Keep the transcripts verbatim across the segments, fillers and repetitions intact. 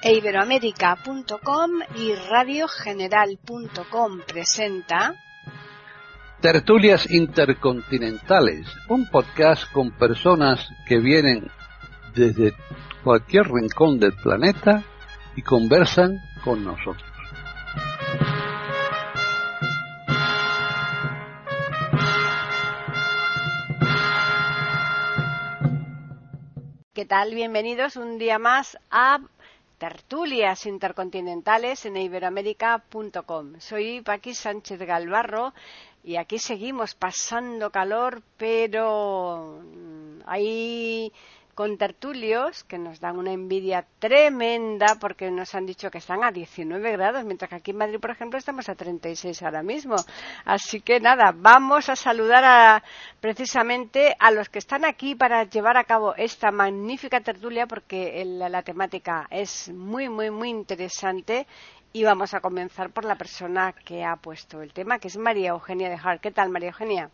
iberoamerica punto com y radio general punto com presenta Tertulias Intercontinentales, un podcast con personas que vienen desde cualquier rincón del planeta y conversan con nosotros. ¿Qué tal? Bienvenidos un día más a Tertulias Intercontinentales en iberoamerica punto com. Soy Paqui Sánchez Galvarro y aquí seguimos pasando calor, pero hay contertulios que nos dan una envidia tremenda porque nos han dicho que están a diecinueve grados, mientras que aquí en Madrid, por ejemplo, estamos a treinta y seis ahora mismo. Así que nada, vamos a saludar a, precisamente a los que están aquí para llevar a cabo esta magnífica tertulia, porque el, la temática es muy, muy, muy interesante. Y vamos a comenzar por la persona que ha puesto el tema, que es María Eugenia de Hart. ¿Qué tal, María Eugenia?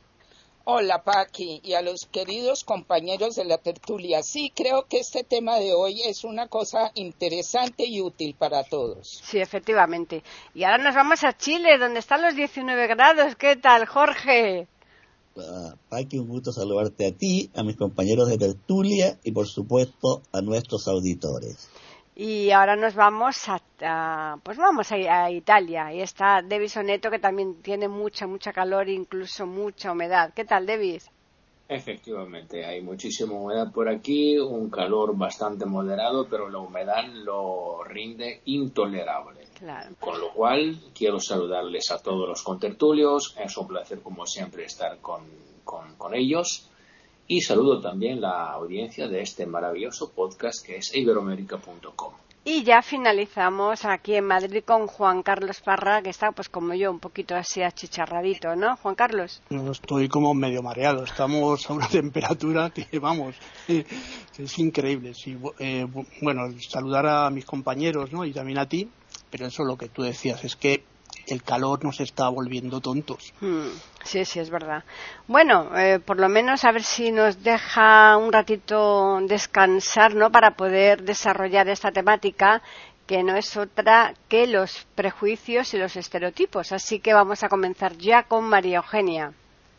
Hola, Paqui, y a los queridos compañeros de la tertulia. Sí, creo que este tema de hoy es una cosa interesante y útil para todos. Sí, efectivamente. Y ahora nos vamos a Chile, donde están los diecinueve grados. ¿Qué tal, Jorge? Uh, Paqui, un gusto saludarte a ti, a mis compañeros de tertulia y, por supuesto, a nuestros auditores. Y ahora nos vamos a, a pues vamos a, a Italia. Y está David Soneto, que también tiene mucha, mucha calor e incluso mucha humedad. ¿Qué tal, David? Efectivamente, hay muchísima humedad por aquí, un calor bastante moderado, pero la humedad lo rinde intolerable. Claro. Con lo cual, quiero saludarles a todos los contertulios. Es un placer, como siempre, estar con, con, con ellos. Y saludo también la audiencia de este maravilloso podcast que es iberoamerica punto com. Y ya finalizamos aquí en Madrid con Juan Carlos Parra, que está pues como yo, un poquito así achicharradito, ¿no, Juan Carlos? No, estoy como medio mareado, estamos a una temperatura que, vamos, eh, es increíble. Sí, eh, bueno, saludar a mis compañeros, ¿no? Y también a ti, pero eso lo que tú decías, es que el calor nos está volviendo tontos. Hmm, sí, sí, es verdad. Bueno, eh, por lo menos a ver si nos deja un ratito descansar, ¿no? Para poder desarrollar esta temática, que no es otra que los prejuicios y los estereotipos. Así que vamos a comenzar ya con María Eugenia.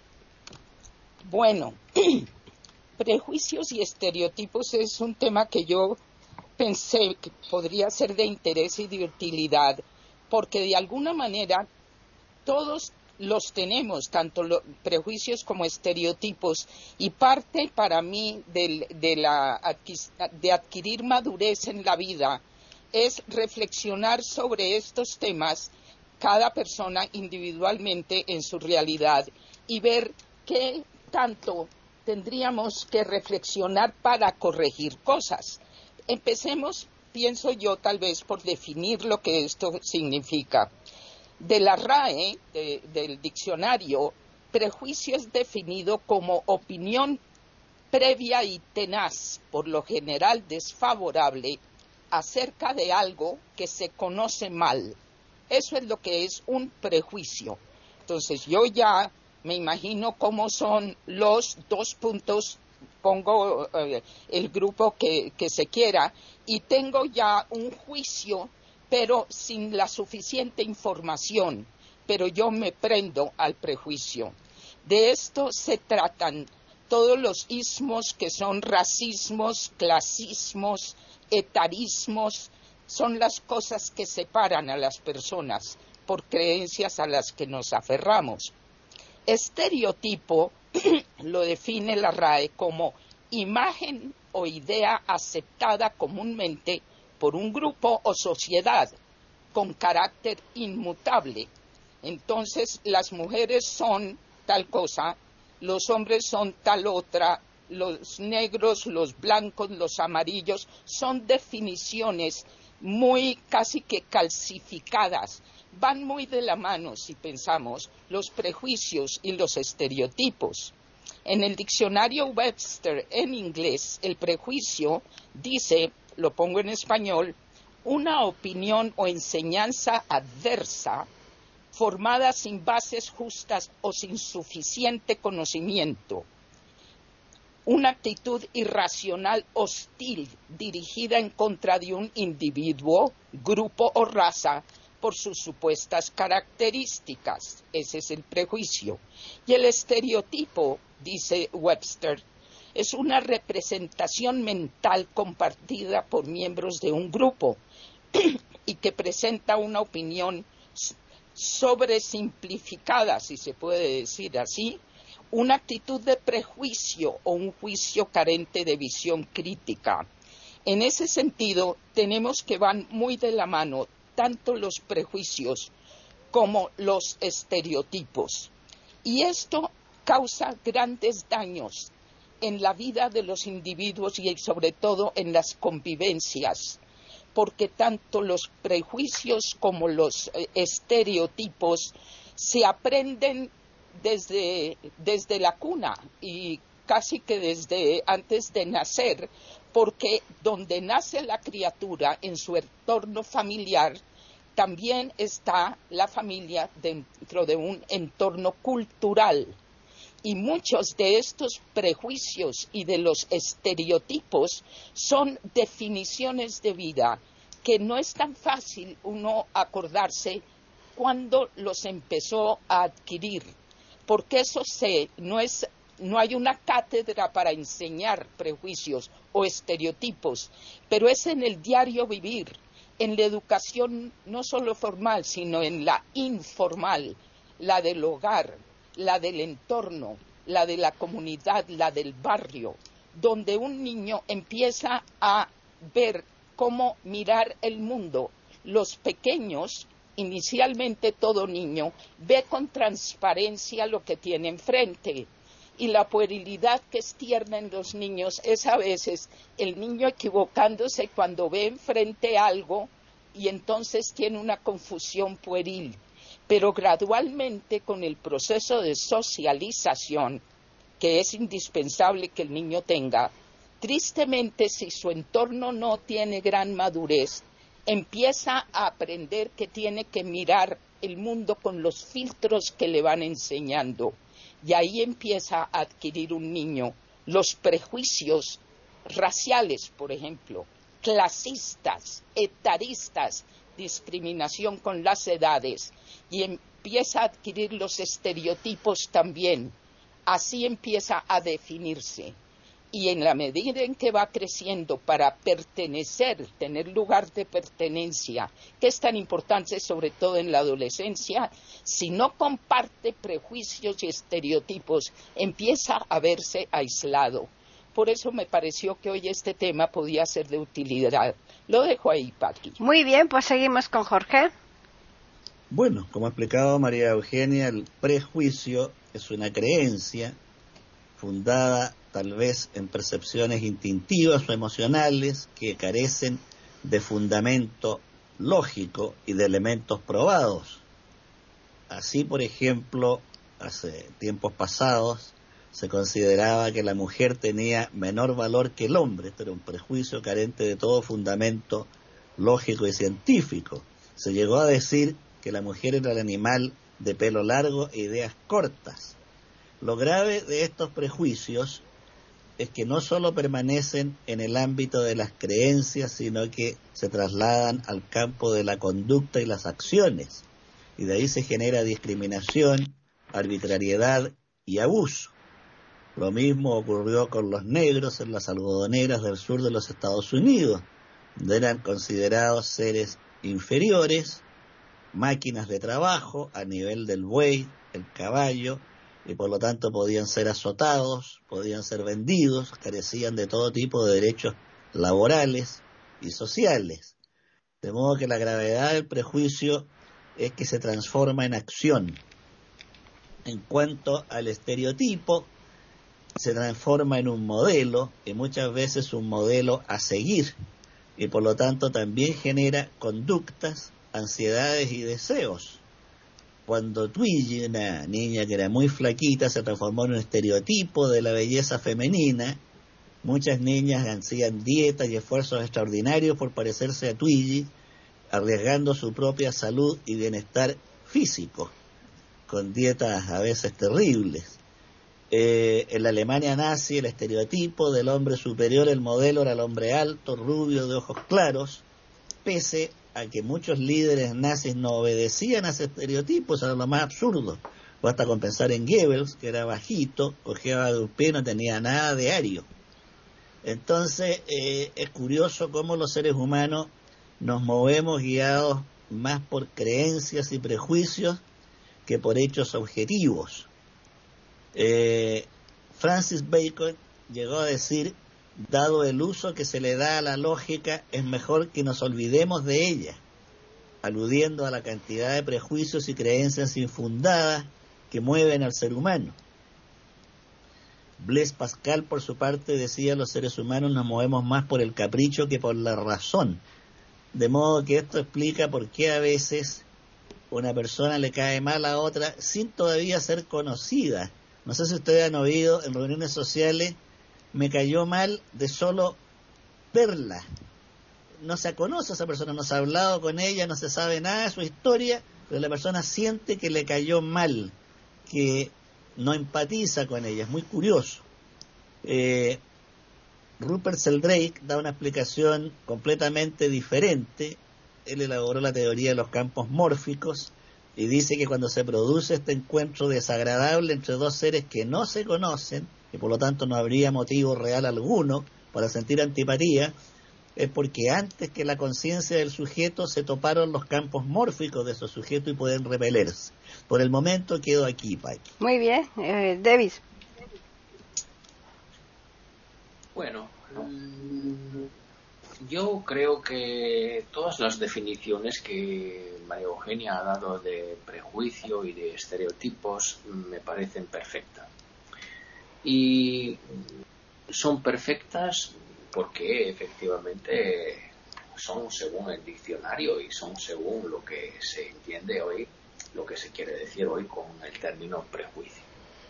Bueno, prejuicios y estereotipos es un tema que yo pensé que podría ser de interés y de utilidad, porque de alguna manera todos los tenemos, tanto los prejuicios como estereotipos, y parte para mí de, de, la, de adquirir madurez en la vida es reflexionar sobre estos temas, cada persona individualmente en su realidad, y ver qué tanto tendríamos que reflexionar para corregir cosas. Empecemos, pienso yo, tal vez por definir lo que esto significa. De la R A E, de, del diccionario, prejuicio es definido como opinión previa y tenaz, por lo general desfavorable, acerca de algo que se conoce mal. Eso es lo que es un prejuicio. Entonces, yo ya me imagino cómo son los dos puntos, pongo eh, el grupo que, que se quiera, y tengo ya un juicio, pero sin la suficiente información, pero yo me prendo al prejuicio. De esto se tratan todos los ismos que son racismos, clasismos, etarismos, son las cosas que separan a las personas por creencias a las que nos aferramos. Estereotipo lo define la R A E como imagen o idea aceptada comúnmente por un grupo o sociedad con carácter inmutable. Entonces, las mujeres son tal cosa, los hombres son tal otra, los negros, los blancos, los amarillos, son definiciones muy casi que calcificadas. Van muy de la mano, si pensamos, los prejuicios y los estereotipos. En el diccionario Webster en inglés, el prejuicio dice, lo pongo en español, una opinión o enseñanza adversa formada sin bases justas o sin suficiente conocimiento. una actitud irracional hostil dirigida en contra de un individuo, grupo o raza por sus supuestas características. Ese es el prejuicio. Y el estereotipo, dice Webster, es una representación mental compartida por miembros de un grupo y que presenta una opinión sobresimplificada, si se puede decir así, una actitud de prejuicio o un juicio carente de visión crítica. En ese sentido, tenemos que van muy de la mano tanto los prejuicios como los estereotipos. Y esto causa grandes daños en la vida de los individuos y sobre todo en las convivencias, porque tanto los prejuicios como los eh, estereotipos se aprenden desde, desde la cuna y casi que desde antes de nacer, porque donde nace la criatura en su entorno familiar, también está la familia dentro de un entorno cultural. Y muchos de estos prejuicios y de los estereotipos son definiciones de vida que no es tan fácil uno acordarse cuándo los empezó a adquirir, porque eso se, no es, no hay una cátedra para enseñar prejuicios o estereotipos, pero es en el diario vivir, en la educación no solo formal, sino en la informal, la del hogar, la del entorno, la de la comunidad, la del barrio, donde un niño empieza a ver cómo mirar el mundo. Los pequeños, inicialmente todo niño, ve con transparencia lo que tiene enfrente. Y la puerilidad que es tierna en los niños es a veces el niño equivocándose cuando ve enfrente algo y entonces tiene una confusión pueril. Pero gradualmente con el proceso de socialización, que es indispensable que el niño tenga, tristemente si su entorno no tiene gran madurez, empieza a aprender que tiene que mirar el mundo con los filtros que le van enseñando. Y ahí empieza a adquirir un niño los prejuicios raciales, por ejemplo, clasistas, etaristas, discriminación con las edades, y empieza a adquirir los estereotipos también. Así empieza a definirse. Y en la medida en que va creciendo para pertenecer, tener lugar de pertenencia, que es tan importante sobre todo en la adolescencia, si no comparte prejuicios y estereotipos, empieza a verse aislado. Por eso me pareció que hoy este tema podía ser de utilidad. Lo dejo ahí, Paqui. Muy bien, pues seguimos con Jorge. Bueno, como ha explicado María Eugenia, el prejuicio es una creencia fundada tal vez en percepciones instintivas o emocionales que carecen de fundamento lógico y de elementos probados. Así, por ejemplo, hace tiempos pasados se consideraba que la mujer tenía menor valor que el hombre. Este era un prejuicio carente de todo fundamento lógico y científico. Se llegó a decir que la mujer era el animal de pelo largo e ideas cortas. Lo grave de estos prejuicios es que no solo permanecen en el ámbito de las creencias, sino que se trasladan al campo de la conducta y las acciones. Y de ahí se genera discriminación, arbitrariedad y abuso. Lo mismo ocurrió con los negros en las algodoneras del sur de los Estados Unidos, donde eran considerados seres inferiores, máquinas de trabajo a nivel del buey, el caballo, y por lo tanto podían ser azotados, podían ser vendidos, carecían de todo tipo de derechos laborales y sociales. De modo que la gravedad del prejuicio es que se transforma en acción. En cuanto al estereotipo, se transforma en un modelo, y muchas veces un modelo a seguir, y por lo tanto también genera conductas, ansiedades y deseos. Cuando Twiggy, una niña que era muy flaquita, se transformó en un estereotipo de la belleza femenina, muchas niñas hacían dietas y esfuerzos extraordinarios por parecerse a Twiggy, arriesgando su propia salud y bienestar físico, con dietas a veces terribles. Eh, en la Alemania nazi, el estereotipo del hombre superior, el modelo era el hombre alto, rubio, de ojos claros, pese a que muchos líderes nazis no obedecían a ese estereotipo. Eso era lo más absurdo. Basta con pensar en Goebbels, que era bajito, cojeaba de un pie, no tenía nada de ario. Entonces, eh, es curioso cómo los seres humanos nos movemos guiados más por creencias y prejuicios que por hechos objetivos. Eh, Francis Bacon llegó a decir: dado el uso que se le da a la lógica, es mejor que nos olvidemos de ella, aludiendo a la cantidad de prejuicios y creencias infundadas que mueven al ser humano. Blaise Pascal, por su parte, decía: los seres humanos nos movemos más por el capricho que por la razón. De modo que esto explica por qué a veces una persona le cae mal a otra sin todavía ser conocida. No sé si ustedes han oído en reuniones sociales: me cayó mal de solo verla. No se conoce a esa persona, no se ha hablado con ella, no se sabe nada de su historia, pero la persona siente que le cayó mal, que no empatiza con ella. Es muy curioso. Eh, Rupert Sheldrake da una explicación completamente diferente. Él elaboró la teoría de los campos mórficos y dice que cuando se produce este encuentro desagradable entre dos seres que no se conocen, y por lo tanto no habría motivo real alguno para sentir antipatía, es porque antes que la conciencia del sujeto se toparon los campos mórficos de esos sujetos y pueden repelerse. Por el momento quedo aquí, Paqui. Muy bien, eh, Davis. Bueno, yo creo que todas las definiciones que María Eugenia ha dado de prejuicio y de estereotipos me parecen perfectas. Y son perfectas porque efectivamente son según el diccionario y son según lo que se entiende hoy, lo que se quiere decir hoy con el término prejuicio.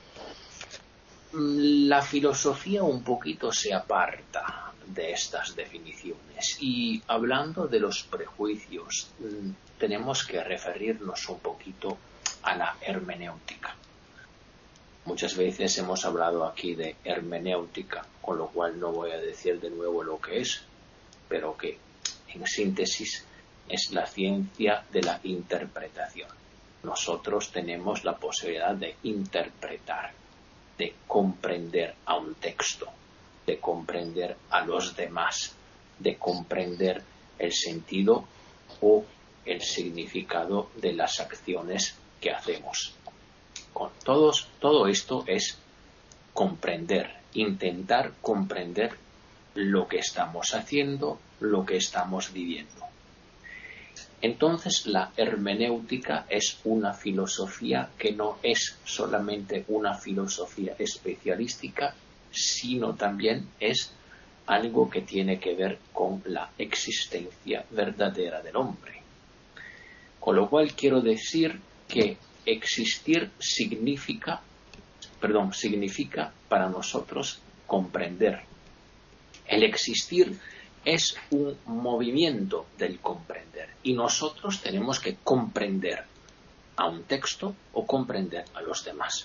La filosofía un poquito se aparta de estas definiciones y hablando de los prejuicios tenemos que referirnos un poquito a la hermenéutica. Muchas veces hemos hablado aquí de hermenéutica, con lo cual no voy a decir de nuevo lo que es, pero que en síntesis es la ciencia de la interpretación. Nosotros tenemos la posibilidad de interpretar, de comprender a un texto, de comprender a los demás, de comprender el sentido o el significado de las acciones que hacemos. Con todos, todo esto es comprender, intentar comprender lo que estamos haciendo, lo que estamos viviendo. Entonces la hermenéutica es una filosofía que no es solamente una filosofía especialística, sino también es algo que tiene que ver con la existencia verdadera del hombre. Con lo cual quiero decir que existir significa, perdón, significa para nosotros comprender. El existir es un movimiento del comprender y nosotros tenemos que comprender a un texto o comprender a los demás.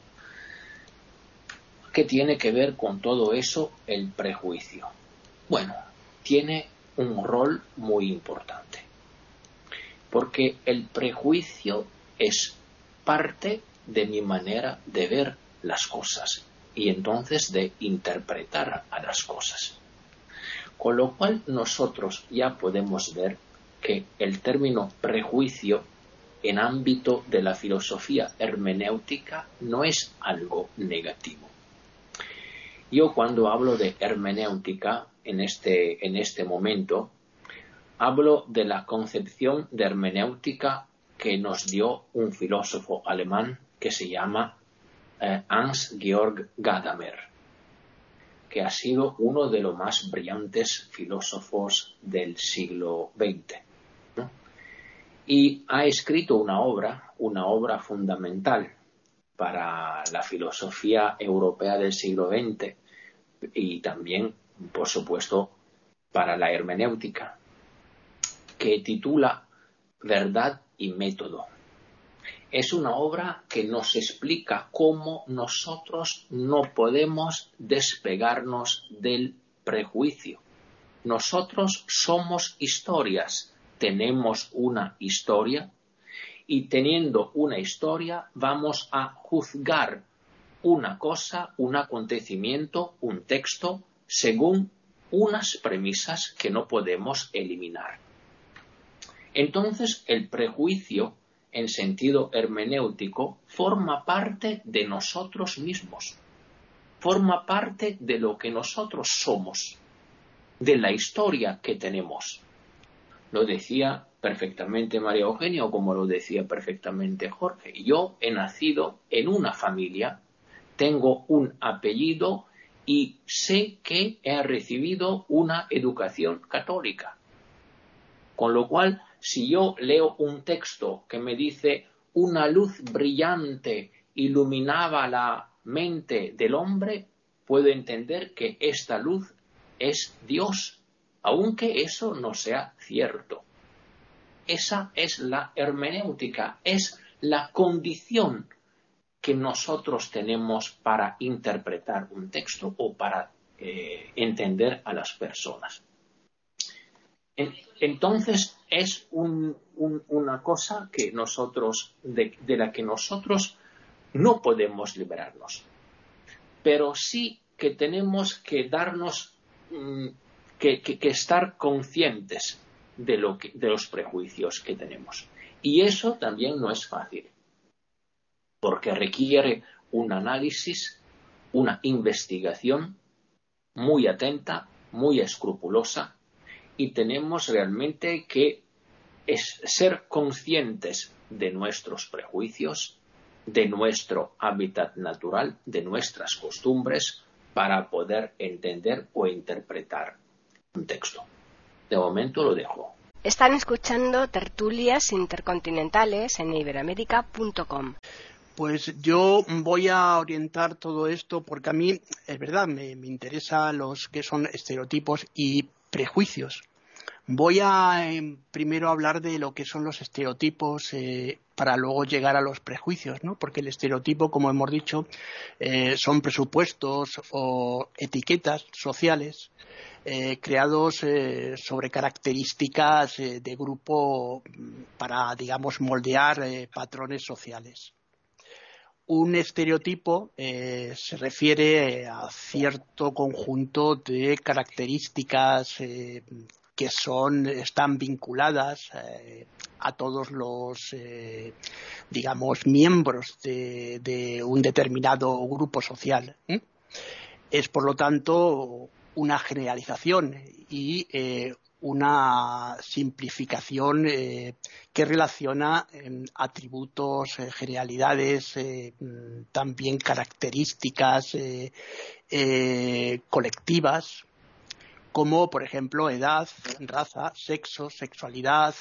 ¿Qué tiene que ver con todo eso el prejuicio? Bueno, tiene un rol muy importante, porque el prejuicio es parte de mi manera de ver las cosas y entonces de interpretar a las cosas. Con lo cual nosotros ya podemos ver que el término prejuicio en ámbito de la filosofía hermenéutica no es algo negativo. Yo cuando hablo de hermenéutica en este, en este momento, hablo de la concepción de hermenéutica que nos dio un filósofo alemán que se llama eh, Hans-Georg Gadamer, que ha sido uno de los más brillantes filósofos del siglo veinte, ¿no? Y ha escrito una obra, una obra fundamental para la filosofía europea del siglo veinte y también, por supuesto, para la hermenéutica, que titula Verdad y método. Es una obra que nos explica cómo nosotros no podemos despegarnos del prejuicio. Nosotros somos historias, tenemos una historia y teniendo una historia vamos a juzgar una cosa, un acontecimiento, un texto, según unas premisas que no podemos eliminar. Entonces, el prejuicio, en sentido hermenéutico, forma parte de nosotros mismos, forma parte de lo que nosotros somos, de la historia que tenemos. Lo decía perfectamente María Eugenia, o como lo decía perfectamente Jorge. Yo he nacido en una familia, tengo un apellido y sé que he recibido una educación católica. Con lo cual, si yo leo un texto que me dice una luz brillante iluminaba la mente del hombre, puedo entender que esta luz es Dios, aunque eso no sea cierto. Esa es la hermenéutica, es la condición que nosotros tenemos para interpretar un texto o para eh, entender a las personas. Entonces es un, un, una cosa que nosotros, de, de la que nosotros no podemos liberarnos, pero sí que tenemos que darnos, mm, que, que, que estar conscientes de, lo que, de los prejuicios que tenemos. Y eso también no es fácil, porque requiere un análisis, una investigación muy atenta, muy escrupulosa, y tenemos realmente que es ser conscientes de nuestros prejuicios, de nuestro hábitat natural, de nuestras costumbres, para poder entender o interpretar un texto. De momento lo dejo. Están escuchando Tertulias Intercontinentales en iberoamérica punto com. Pues yo voy a orientar todo esto porque a mí, es verdad, me, me interesa los que son estereotipos y prejuicios. Voy a eh, primero hablar de lo que son los estereotipos eh, para luego llegar a los prejuicios, ¿no? Porque el estereotipo, como hemos dicho, eh, son presupuestos o etiquetas sociales eh, creados eh, sobre características eh, de grupo para, digamos, moldear eh, patrones sociales. Un estereotipo eh, se refiere a cierto conjunto de características eh, que son, están vinculadas eh, a todos los, eh, digamos, miembros de, de un determinado grupo social. ¿eh? Es, por lo tanto, una generalización y eh, una simplificación eh, que relaciona eh, atributos, eh, generalidades, eh, también características eh, eh, colectivas, como por ejemplo edad, raza, sexo, sexualidad,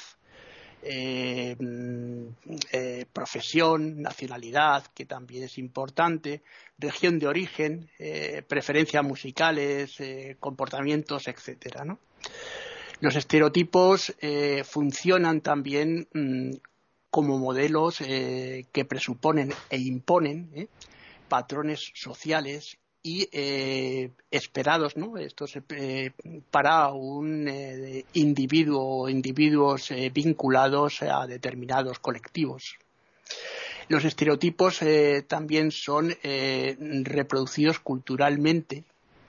eh, eh, profesión, nacionalidad, que también es importante, región de origen, eh, preferencias musicales, eh, comportamientos, etcétera, ¿no? Los estereotipos eh, funcionan también mmm, como modelos eh, que presuponen e imponen eh, patrones sociales y eh, esperados, ¿no? Estos eh, para un eh, individuo o individuos eh, vinculados a determinados colectivos. Los estereotipos eh, también son eh, reproducidos culturalmente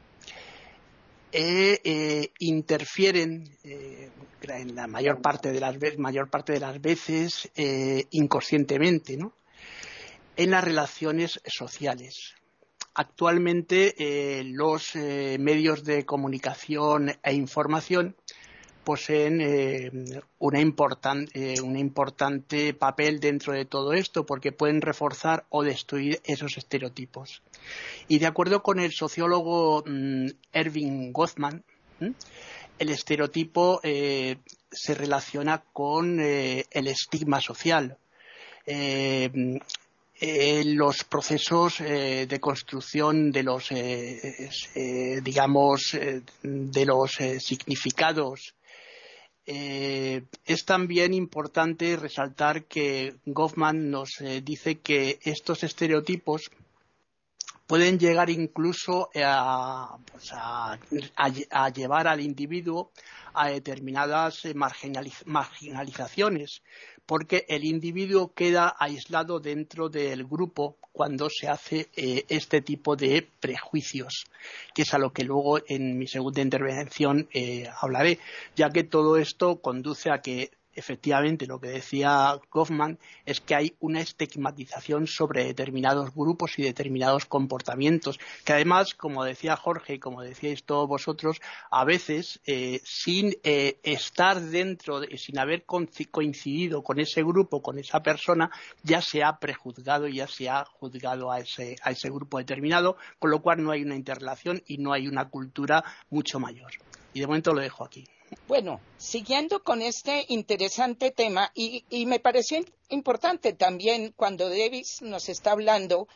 e eh, interfieren eh, en la mayor parte de las veces, mayor parte de las veces eh, inconscientemente, ¿no? En las relaciones sociales. Actualmente eh, los eh, medios de comunicación e información poseen eh, una important, eh, un importante papel dentro de todo esto porque pueden reforzar o destruir esos estereotipos. Y de acuerdo con el sociólogo mmm, Erving Goffman, ¿m? el estereotipo eh, se relaciona con eh, el estigma social. Eh, Eh, los procesos eh, de construcción de los, eh, eh, digamos, eh, de los eh, significados eh, es también importante resaltar que Goffman nos eh, dice que estos estereotipos pueden llegar incluso a, pues a, a, a llevar al individuo a determinadas marginaliz- marginalizaciones, porque el individuo queda aislado dentro del grupo cuando se hace eh, este tipo de prejuicios, que es a lo que luego en mi segunda intervención eh, hablaré, ya que todo esto conduce a que efectivamente lo que decía Goffman es que hay una estigmatización sobre determinados grupos y determinados comportamientos, que además, como decía Jorge y como decíais todos vosotros, a veces eh, sin eh, estar dentro, de, sin haber coincidido con ese grupo, con esa persona, ya se ha prejuzgado y ya se ha juzgado a ese, a ese grupo determinado, con lo cual no hay una interrelación y no hay una cultura mucho mayor. Y de momento lo dejo aquí. Bueno, siguiendo con este interesante tema, y, y me pareció importante también cuando Davis nos está hablando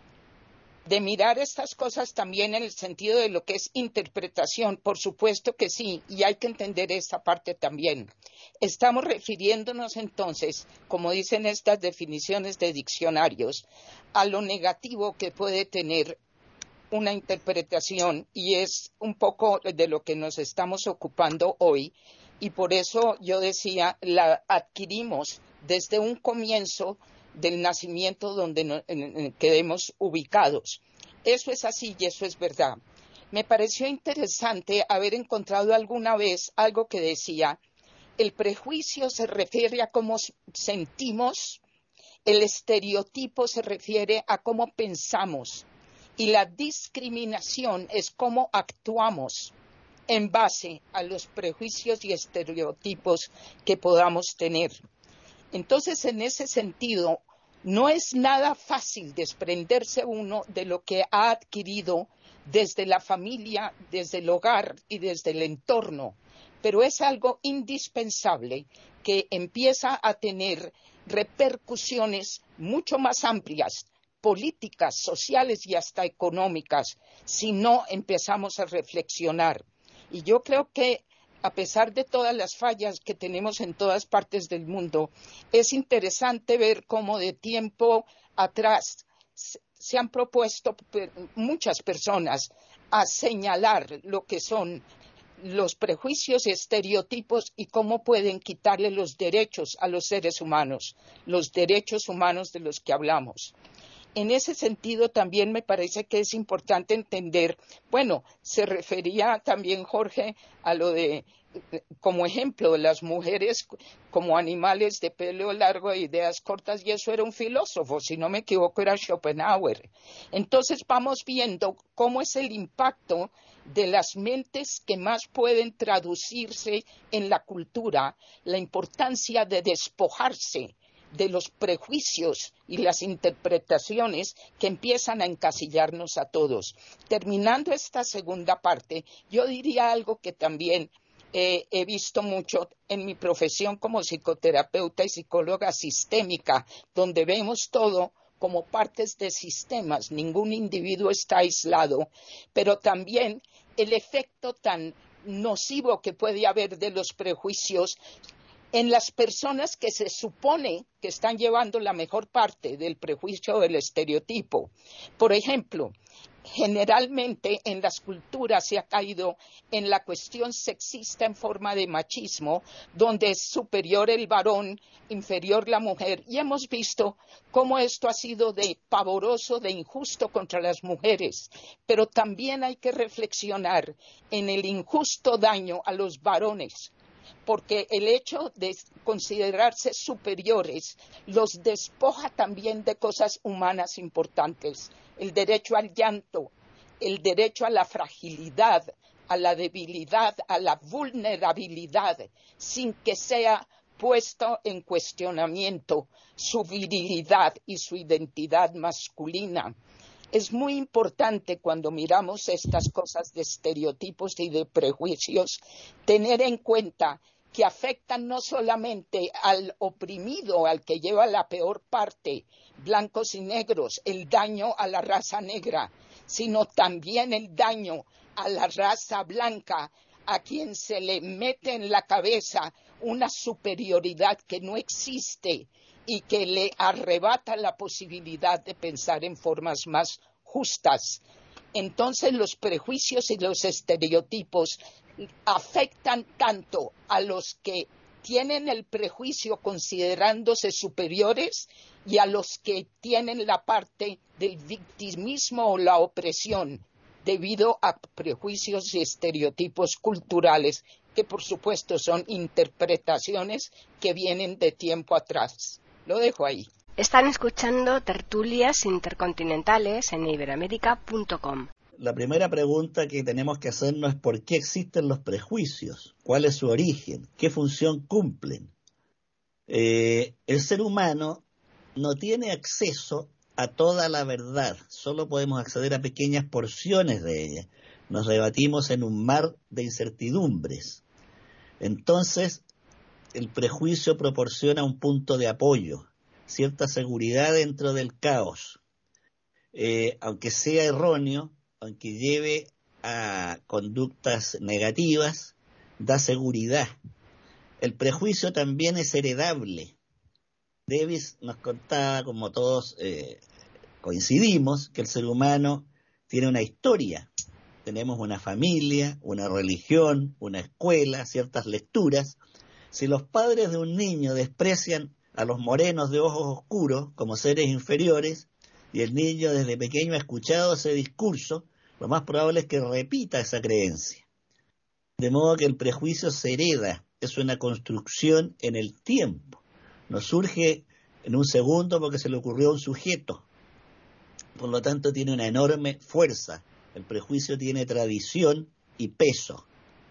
de mirar estas cosas también en el sentido de lo que es interpretación, por supuesto que sí, y hay que entender esta parte también. Estamos refiriéndonos entonces, como dicen estas definiciones de diccionarios, a lo negativo que puede tener una interpretación, y es un poco de lo que nos estamos ocupando hoy, y por eso yo decía, la adquirimos desde un comienzo del nacimiento donde no, en, en, quedemos ubicados. Eso es así y eso es verdad. Me pareció interesante haber encontrado alguna vez algo que decía, el prejuicio se refiere a cómo sentimos, el estereotipo se refiere a cómo pensamos, y la discriminación es cómo actuamos en base a los prejuicios y estereotipos que podamos tener. Entonces, en ese sentido, no es nada fácil desprenderse uno de lo que ha adquirido desde la familia, desde el hogar y desde el entorno, pero es algo indispensable que empieza a tener repercusiones mucho más amplias, políticas, sociales y hasta económicas, si no empezamos a reflexionar. Y yo creo que, a pesar de todas las fallas que tenemos en todas partes del mundo, es interesante ver cómo de tiempo atrás se han propuesto muchas personas a señalar lo que son los prejuicios y estereotipos y cómo pueden quitarle los derechos a los seres humanos, los derechos humanos de los que hablamos. En ese sentido también me parece que es importante entender, bueno, se refería también Jorge a lo de, como ejemplo, de las mujeres como animales de pelo largo e ideas cortas, y eso era un filósofo, si no me equivoco era Schopenhauer. Entonces vamos viendo cómo es el impacto de las mentes que más pueden traducirse en la cultura, la importancia de despojarse de los prejuicios y las interpretaciones que empiezan a encasillarnos a todos. Terminando esta segunda parte, yo diría algo que también eh, he visto mucho en mi profesión como psicoterapeuta y psicóloga sistémica, donde vemos todo como partes de sistemas, ningún individuo está aislado, pero también el efecto tan nocivo que puede haber de los prejuicios en las personas que se supone que están llevando la mejor parte del prejuicio o del estereotipo. Por ejemplo, generalmente en las culturas se ha caído en la cuestión sexista en forma de machismo, donde es superior el varón, inferior la mujer, y hemos visto cómo esto ha sido de pavoroso, de injusto contra las mujeres, pero también hay que reflexionar en el injusto daño a los varones, porque el hecho de considerarse superiores los despoja también de cosas humanas importantes, el derecho al llanto, el derecho a la fragilidad, a la debilidad, a la vulnerabilidad, sin que sea puesto en cuestionamiento su virilidad y su identidad masculina. Es muy importante cuando miramos estas cosas de estereotipos y de prejuicios tener en cuenta que afectan no solamente al oprimido, al que lleva la peor parte, blancos y negros, el daño a la raza negra, sino también el daño a la raza blanca, a quien se le mete en la cabeza una superioridad que no existe y que le arrebata la posibilidad de pensar en formas más justas. Entonces los prejuicios y los estereotipos afectan tanto a los que tienen el prejuicio considerándose superiores y a los que tienen la parte del victimismo o la opresión debido a prejuicios y estereotipos culturales que por supuesto son interpretaciones que vienen de tiempo atrás. Lo dejo ahí. Están escuchando Tertulias Intercontinentales en iberoamerica punto com. La primera pregunta que tenemos que hacernos es ¿por qué existen los prejuicios? ¿Cuál es su origen? ¿Qué función cumplen? Eh, el ser humano no tiene acceso a toda la verdad, solo podemos acceder a pequeñas porciones de ella. Nos debatimos en un mar de incertidumbres. Entonces, el prejuicio proporciona un punto de apoyo, cierta seguridad dentro del caos. Eh, aunque sea erróneo, aunque lleve a conductas negativas, da seguridad. El prejuicio también es heredable. Davis nos contaba, como todos eh, coincidimos, que el ser humano tiene una historia. Tenemos una familia, una religión, una escuela, ciertas lecturas. Si los padres de un niño desprecian a los morenos de ojos oscuros como seres inferiores, y el niño desde pequeño ha escuchado ese discurso, lo más probable es que repita esa creencia. De modo que el prejuicio se hereda, es una construcción en el tiempo. No surge en un segundo porque se le ocurrió a un sujeto. Por lo tanto, tiene una enorme fuerza. El prejuicio tiene tradición y peso.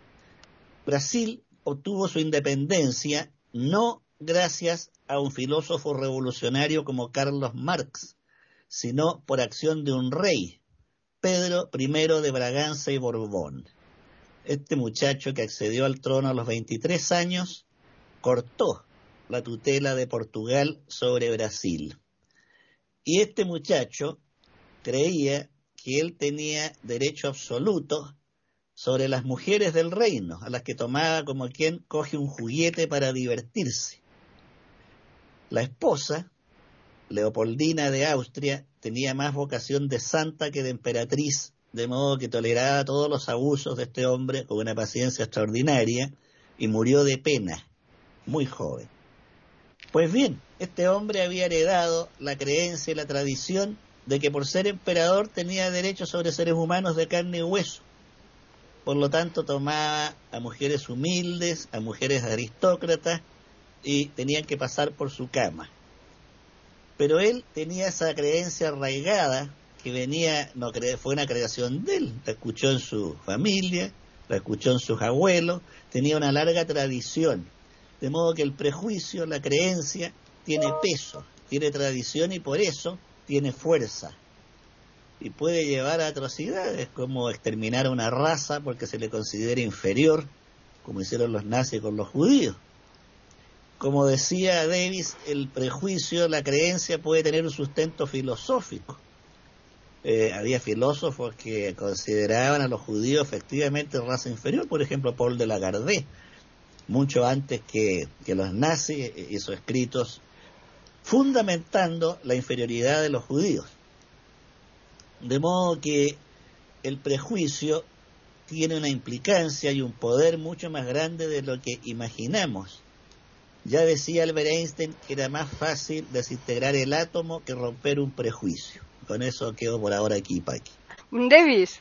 Brasil obtuvo su independencia no gracias a un filósofo revolucionario como Carlos Marx, sino por acción de un rey, Pedro primero de Braganza y Borbón. Este muchacho, que accedió al trono a los veintitrés años, cortó la tutela de Portugal sobre Brasil. Y este muchacho creía que él tenía derecho absoluto sobre las mujeres del reino, a las que tomaba como quien coge un juguete para divertirse. La esposa, Leopoldina de Austria, tenía más vocación de santa que de emperatriz, de modo que toleraba todos los abusos de este hombre con una paciencia extraordinaria y murió de pena, muy joven. Pues bien, este hombre había heredado la creencia y la tradición de que por ser emperador tenía derecho sobre seres humanos de carne y hueso. Por lo tanto, tomaba a mujeres humildes, a mujeres aristócratas, y tenían que pasar por su cama. Pero él tenía esa creencia arraigada que venía, no cre- fue una creación de él, la escuchó en su familia, la escuchó en sus abuelos, tenía una larga tradición. De modo que el prejuicio, la creencia, tiene peso, tiene tradición y por eso tiene fuerza. Y puede llevar a atrocidades como exterminar a una raza porque se le considera inferior, como hicieron los nazis con los judíos. Como decía Davis, el prejuicio, la creencia puede tener un sustento filosófico. Eh, había filósofos que consideraban a los judíos efectivamente raza inferior, por ejemplo Paul de Lagardé, mucho antes que, que los nazis, hizo escritos fundamentando la inferioridad de los judíos. De modo que el prejuicio tiene una implicancia y un poder mucho más grande de lo que imaginamos. Ya decía Albert Einstein que era más fácil desintegrar el átomo que romper un prejuicio. Con eso quedo por ahora aquí, Paqui. Davis.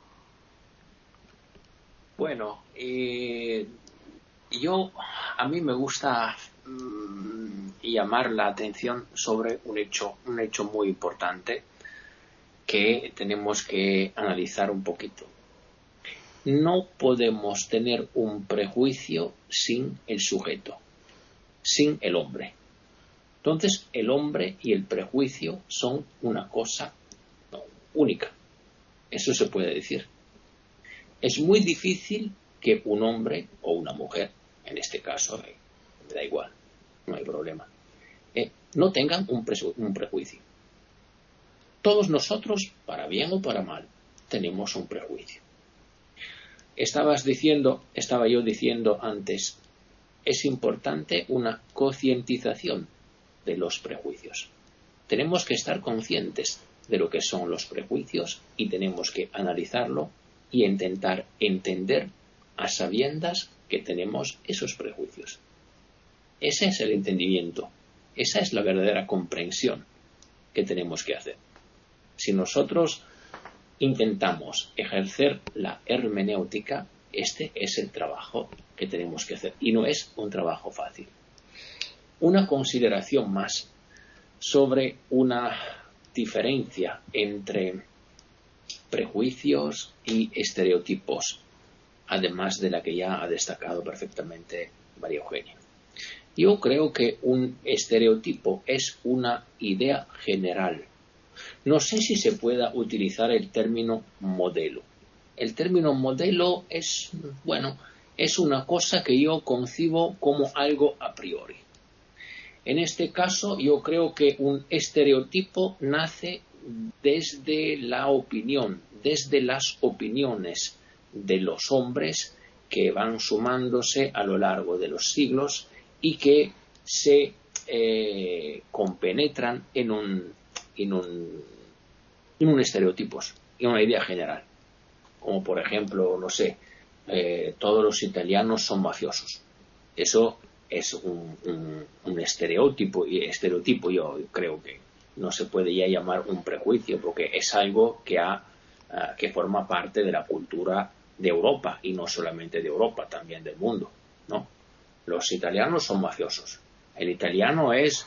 Bueno, eh, yo, a mí me gusta mmm, llamar la atención sobre un hecho, un hecho muy importante que tenemos que analizar un poquito. No podemos tener un prejuicio sin el sujeto, sin el hombre. Entonces, el hombre y el prejuicio son una cosa única. Eso se puede decir. Es muy difícil que un hombre o una mujer, en este caso, eh, me da igual, no hay problema, eh, no tengan un, preju- un prejuicio. Todos nosotros, para bien o para mal, tenemos un prejuicio. Estabas diciendo, estaba yo diciendo antes, es importante una concientización de los prejuicios. Tenemos que estar conscientes de lo que son los prejuicios y tenemos que analizarlo y intentar entender a sabiendas que tenemos esos prejuicios. Ese es el entendimiento, esa es la verdadera comprensión que tenemos que hacer. Si nosotros intentamos ejercer la hermenéutica, este es el trabajo que tenemos que hacer y no es un trabajo fácil. Una consideración más sobre una diferencia entre prejuicios y estereotipos, además de la que ya ha destacado perfectamente María Eugenia. Yo creo que un estereotipo es una idea general. No sé si se pueda utilizar el término modelo. El término modelo es, bueno, es una cosa que yo concibo como algo a priori. En este caso, yo creo que un estereotipo nace desde la opinión, desde las opiniones de los hombres que van sumándose a lo largo de los siglos y que se eh, compenetran en un, en un, en un estereotipo, en una idea general. Como por ejemplo, no sé, eh, todos los italianos son mafiosos. Eso es un, un, un estereotipo, y estereotipo yo creo que no se puede ya llamar un prejuicio, porque es algo que, ha, uh, que forma parte de la cultura de Europa, y no solamente de Europa, también del mundo, ¿no? Los italianos son mafiosos. El italiano es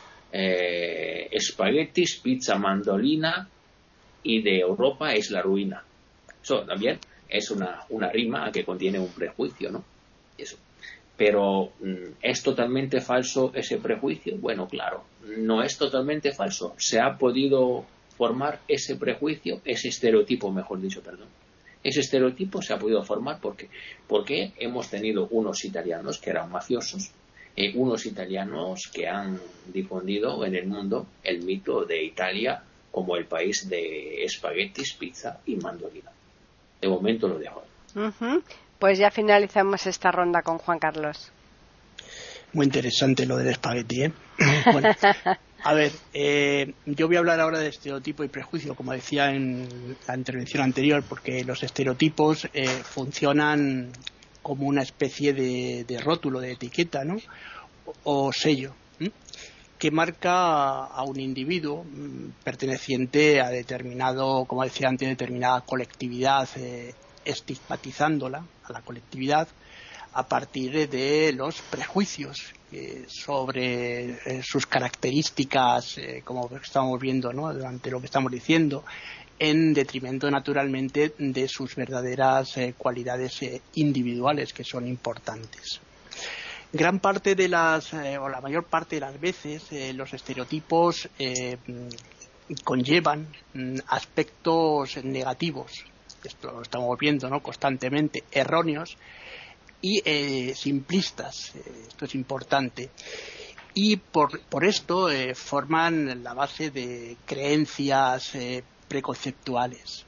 eh, espaguetis, pizza, mandolina, y de Europa es la ruina. Eso también es una, una rima que contiene un prejuicio, ¿no? Eso. Pero ¿es totalmente falso ese prejuicio? Bueno, claro, no es totalmente falso. Se ha podido formar ese prejuicio, ese estereotipo, mejor dicho, perdón. Ese estereotipo se ha podido formar porque, porque hemos tenido unos italianos que eran mafiosos, eh, unos italianos que han difundido en el mundo el mito de Italia como el país de espaguetis, pizza y mandolina. De momento lo dejo. Uh-huh. Pues ya finalizamos esta ronda con Juan Carlos. Muy interesante lo del espagueti, ¿eh? Bueno, a ver, eh, yo voy a hablar ahora de estereotipo y prejuicio, como decía en la intervención anterior, porque los estereotipos eh, funcionan como una especie de, de rótulo, de etiqueta, ¿no? O, o sello, ¿eh? Que marca a un individuo mmm, perteneciente a determinado, como decía antes, determinada colectividad, eh, estigmatizándola a la colectividad a partir de los prejuicios eh, sobre eh, sus características, eh, como estamos viendo, ¿no?, durante lo que estamos diciendo, en detrimento naturalmente de sus verdaderas eh, cualidades eh, individuales, que son importantes. Gran parte de las, eh, o la mayor parte de las veces, eh, los estereotipos eh, conllevan mm, aspectos negativos. Esto lo estamos viendo, ¿no?, constantemente, erróneos y eh, simplistas. Eh, esto es importante. Y por, por esto eh, forman la base de creencias eh, preconceptuales.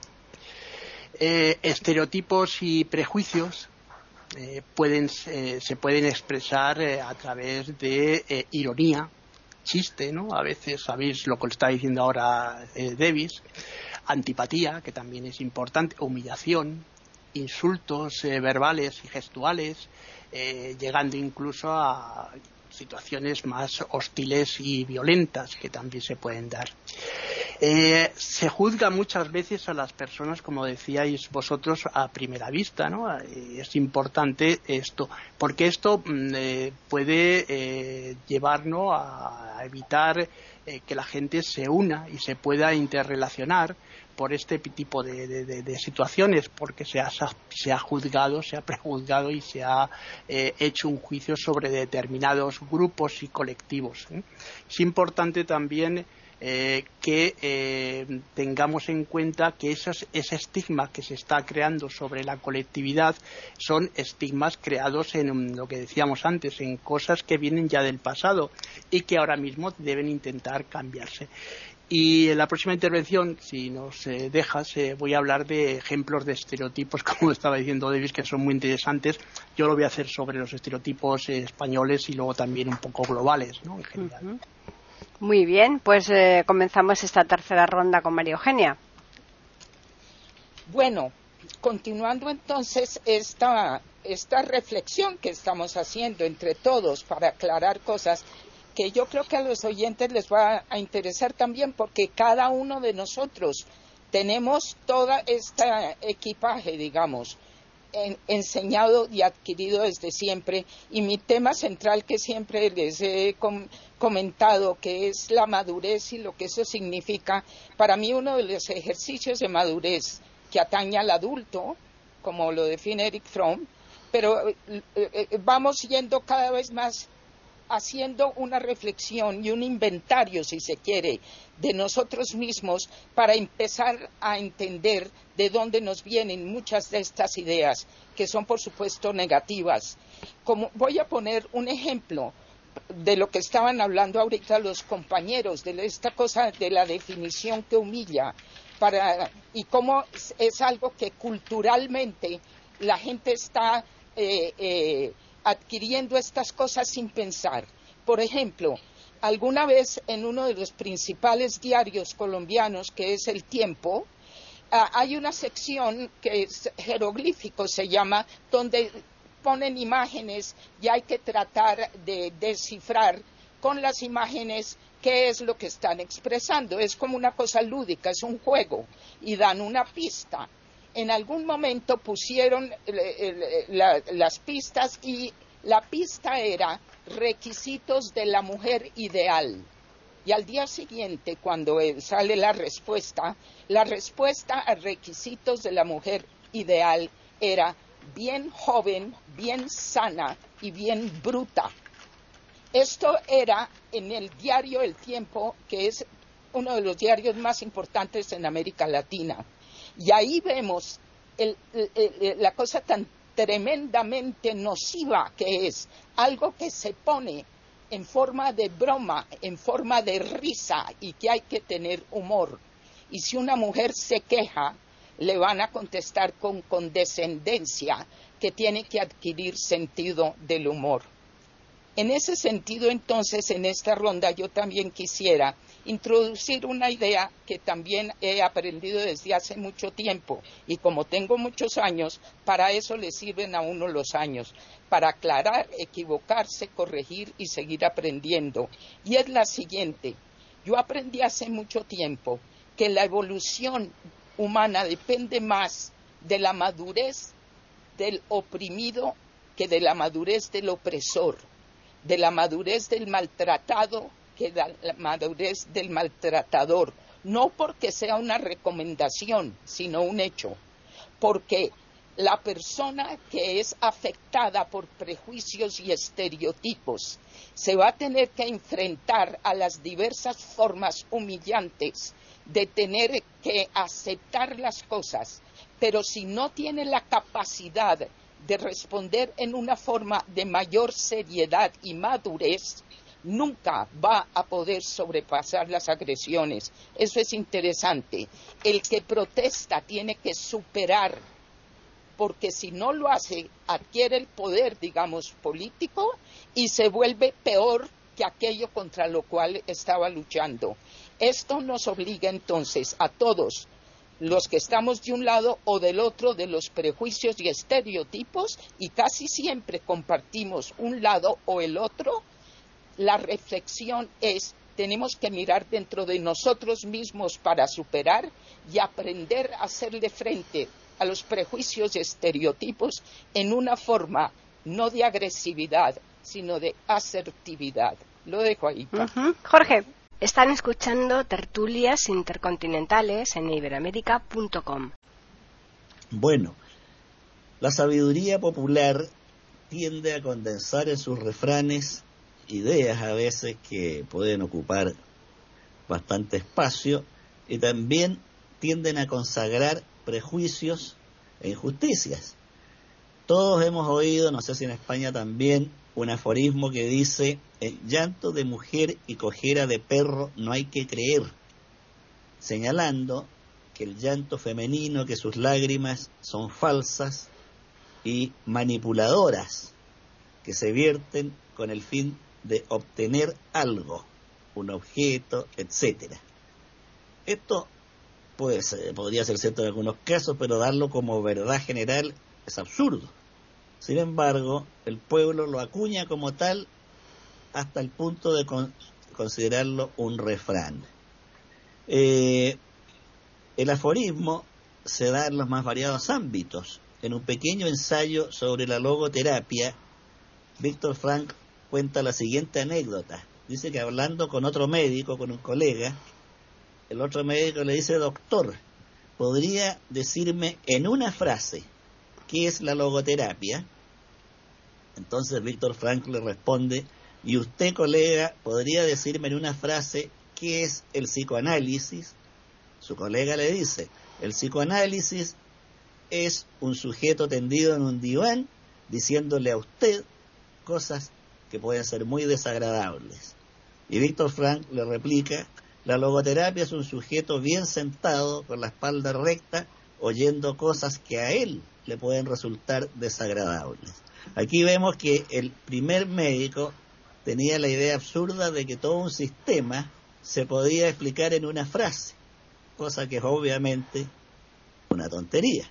Eh, estereotipos y prejuicios eh, pueden, eh, se pueden expresar eh, a través de eh, ironía, chiste, ¿no? A veces sabéis lo que está diciendo ahora eh, Davis, antipatía, que también es importante, humillación, insultos eh, verbales y gestuales, eh, llegando incluso a situaciones más hostiles y violentas que también se pueden dar. Eh, se juzga muchas veces a las personas, como decíais vosotros, a primera vista, ¿no? Eh, es importante esto, porque esto eh, puede eh, llevarnos a, a evitar eh, que la gente se una y se pueda interrelacionar por este tipo de, de, de, de situaciones, porque se ha, se ha juzgado, se ha prejuzgado y se ha eh, hecho un juicio sobre determinados grupos y colectivos, ¿eh? Es importante también eh, que eh, tengamos en cuenta que esos, ese estigma que se está creando sobre la colectividad son estigmas creados en lo que decíamos antes, en cosas que vienen ya del pasado y que ahora mismo deben intentar cambiarse. Y en la próxima intervención, si nos eh, dejas, eh, voy a hablar de ejemplos de estereotipos, como estaba diciendo David, que son muy interesantes. Yo lo voy a hacer sobre los estereotipos eh, españoles y luego también un poco globales, ¿no? En general. Uh-huh. Muy bien, pues eh, comenzamos esta tercera ronda con María Eugenia. Bueno, continuando entonces esta, esta reflexión que estamos haciendo entre todos para aclarar cosas que yo creo que a los oyentes les va a interesar también, porque cada uno de nosotros tenemos todo este equipaje, digamos, en, enseñado y adquirido desde siempre, y mi tema central que siempre les he com- comentado, que es la madurez y lo que eso significa. Para mí uno de los ejercicios de madurez que atañe al adulto, como lo define Eric Fromm, pero eh, eh, vamos yendo cada vez más haciendo una reflexión y un inventario, si se quiere, de nosotros mismos para empezar a entender de dónde nos vienen muchas de estas ideas, que son por supuesto negativas. Como voy a poner un ejemplo de lo que estaban hablando ahorita los compañeros, de esta cosa de la definición que humilla, para, y cómo es, es algo que culturalmente la gente está eh, eh, adquiriendo estas cosas sin pensar. Por ejemplo, alguna vez en uno de los principales diarios colombianos, que es El Tiempo, uh, hay una sección que es jeroglífico, se llama, donde ponen imágenes y hay que tratar de descifrar con las imágenes qué es lo que están expresando. Es como una cosa lúdica, es un juego, y dan una pista. En algún momento pusieron eh, la, las pistas, y la pista era requisitos de la mujer ideal. Y al día siguiente, cuando sale la respuesta, la respuesta a requisitos de la mujer ideal era bien joven, bien sana y bien bruta. Esto era en el diario El Tiempo, que es uno de los diarios más importantes en América Latina. Y ahí vemos el, el, el, la cosa tan tremendamente nociva que es, algo que se pone en forma de broma, en forma de risa, y que hay que tener humor. Y si una mujer se queja, le van a contestar con condescendencia, que tiene que adquirir sentido del humor. En ese sentido, entonces, en esta ronda yo también quisiera introducir una idea que también he aprendido desde hace mucho tiempo, y como tengo muchos años, para eso le sirven a uno los años, para aclarar, equivocarse, corregir y seguir aprendiendo. Y es la siguiente: yo aprendí hace mucho tiempo que la evolución humana depende más de la madurez del oprimido que de la madurez del opresor, de la madurez del maltratado que de la madurez del maltratador, no porque sea una recomendación, sino un hecho, porque la persona que es afectada por prejuicios y estereotipos se va a tener que enfrentar a las diversas formas humillantes de tener que aceptar las cosas, pero si no tiene la capacidad de responder en una forma de mayor seriedad y madurez, nunca va a poder sobrepasar las agresiones. Eso es interesante. El que protesta tiene que superar, porque si no lo hace, adquiere el poder, digamos, político, y se vuelve peor que aquello contra lo cual estaba luchando. Esto nos obliga entonces a todos, los que estamos de un lado o del otro de los prejuicios y estereotipos, y casi siempre compartimos un lado o el otro. La reflexión es, tenemos que mirar dentro de nosotros mismos para superar y aprender a hacerle frente a los prejuicios y estereotipos en una forma no de agresividad, sino de asertividad. Lo dejo ahí. Uh-huh. Jorge. Están escuchando Tertulias Intercontinentales en iberoamérica punto com. Bueno, la sabiduría popular tiende a condensar en sus refranes ideas a veces que pueden ocupar bastante espacio, y también tienden a consagrar prejuicios e injusticias. Todos hemos oído, no sé si en España también, un aforismo que dice: el llanto de mujer y cojera de perro no hay que creer. señalando que el llanto femenino, que sus lágrimas son falsas y manipuladoras, que se vierten con el fin de obtener algo, un objeto, etcétera. Esto puede ser, podría ser cierto en algunos casos, pero darlo como verdad general es absurdo. Sin embargo, el pueblo lo acuña como tal hasta el punto de con, considerarlo un refrán. Eh, el aforismo se da en los más variados ámbitos. En un pequeño ensayo sobre la logoterapia, Víctor Frank cuenta la siguiente anécdota. Dice que hablando con otro médico, con un colega, el otro médico le dice: doctor, ¿podría decirme en una frase qué es la logoterapia? Entonces Víctor Frank le responde: ¿y usted, colega, podría decirme en una frase qué es el psicoanálisis? Su colega le dice: el psicoanálisis es un sujeto tendido en un diván diciéndole a usted cosas que pueden ser muy desagradables. Y Víctor Frank le replica: la logoterapia es un sujeto bien sentado, con la espalda recta, oyendo cosas que a él le pueden resultar desagradables. Aquí vemos que el primer médico tenía la idea absurda de que todo un sistema se podía explicar en una frase, cosa que es obviamente una tontería.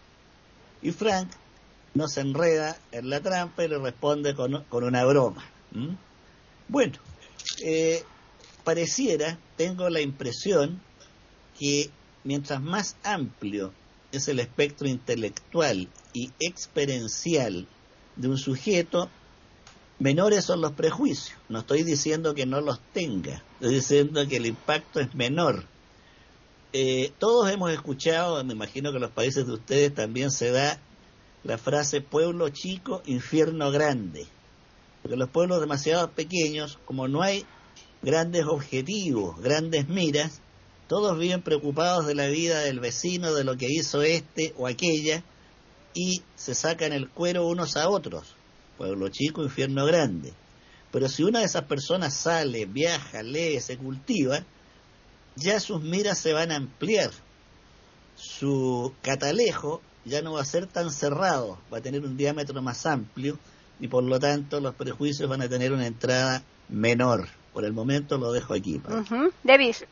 Y Frank no se enreda en la trampa y le responde con, con una broma. ¿Mm? Bueno, eh, pareciera, tengo la impresión, que mientras más amplio es el espectro intelectual y experiencial de un sujeto, menores son los prejuicios. No estoy diciendo que no los tenga, estoy diciendo que el impacto es menor. Eh, todos hemos escuchado, me imagino que en los países de ustedes también se da la frase pueblo chico, infierno grande. Porque los pueblos demasiado pequeños, como no hay grandes objetivos, grandes miras, todos viven preocupados de la vida del vecino, de lo que hizo este o aquella, y se sacan el cuero unos a otros. Pueblo chico, infierno grande. Pero si una de esas personas sale, viaja, lee, se cultiva, ya sus miras se van a ampliar. Su catalejo ya no va a ser tan cerrado, va a tener un diámetro más amplio y por lo tanto los prejuicios van a tener una entrada menor. Por el momento lo dejo aquí. Uh-huh. Davis.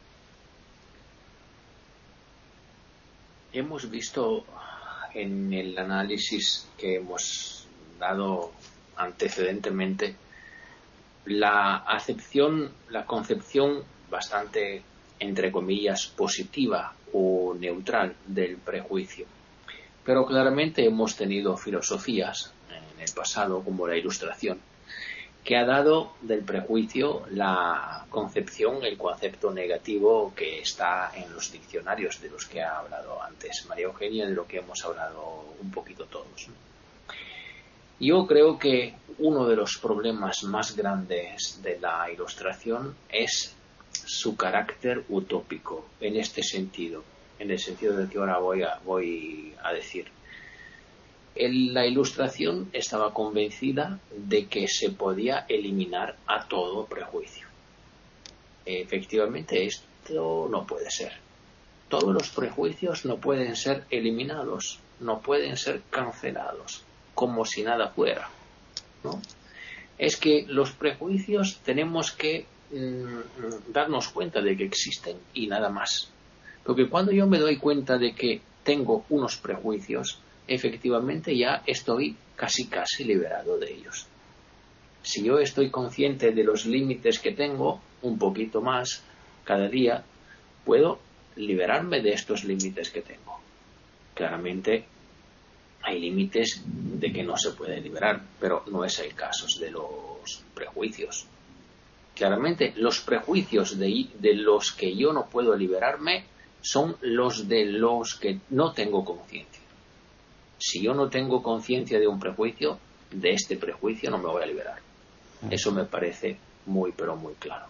Hemos visto en el análisis que hemos dado antecedentemente la acepción, la concepción bastante, entre comillas, positiva o neutral del prejuicio. Pero claramente hemos tenido filosofías en el pasado, como la Ilustración, que ha dado del prejuicio la concepción, el concepto negativo que está en los diccionarios de los que ha hablado antes María Eugenia, de lo que hemos hablado un poquito todos. Yo creo que uno de los problemas más grandes de la Ilustración es su carácter utópico, en este sentido, en el sentido del que ahora voy a, voy a decir. El, la Ilustración estaba convencida de que se podía eliminar a todo prejuicio. Efectivamente, esto no puede ser. Todos los prejuicios no pueden ser eliminados, no pueden ser cancelados, como si nada fuera, ¿no? Es que los prejuicios tenemos que mmm, darnos cuenta de que existen y nada más. Porque cuando yo me doy cuenta de que tengo unos prejuicios, efectivamente ya estoy casi casi liberado de ellos. Si yo estoy consciente de los límites que tengo, un poquito más cada día, puedo liberarme de estos límites que tengo. Claramente hay límites de que no se puede liberar, pero no es el caso de los prejuicios. Claramente los prejuicios de, de los que yo no puedo liberarme son los de los que no tengo conciencia. Si yo no tengo conciencia de un prejuicio, de este prejuicio no me voy a liberar. Eso me parece muy, pero muy claro.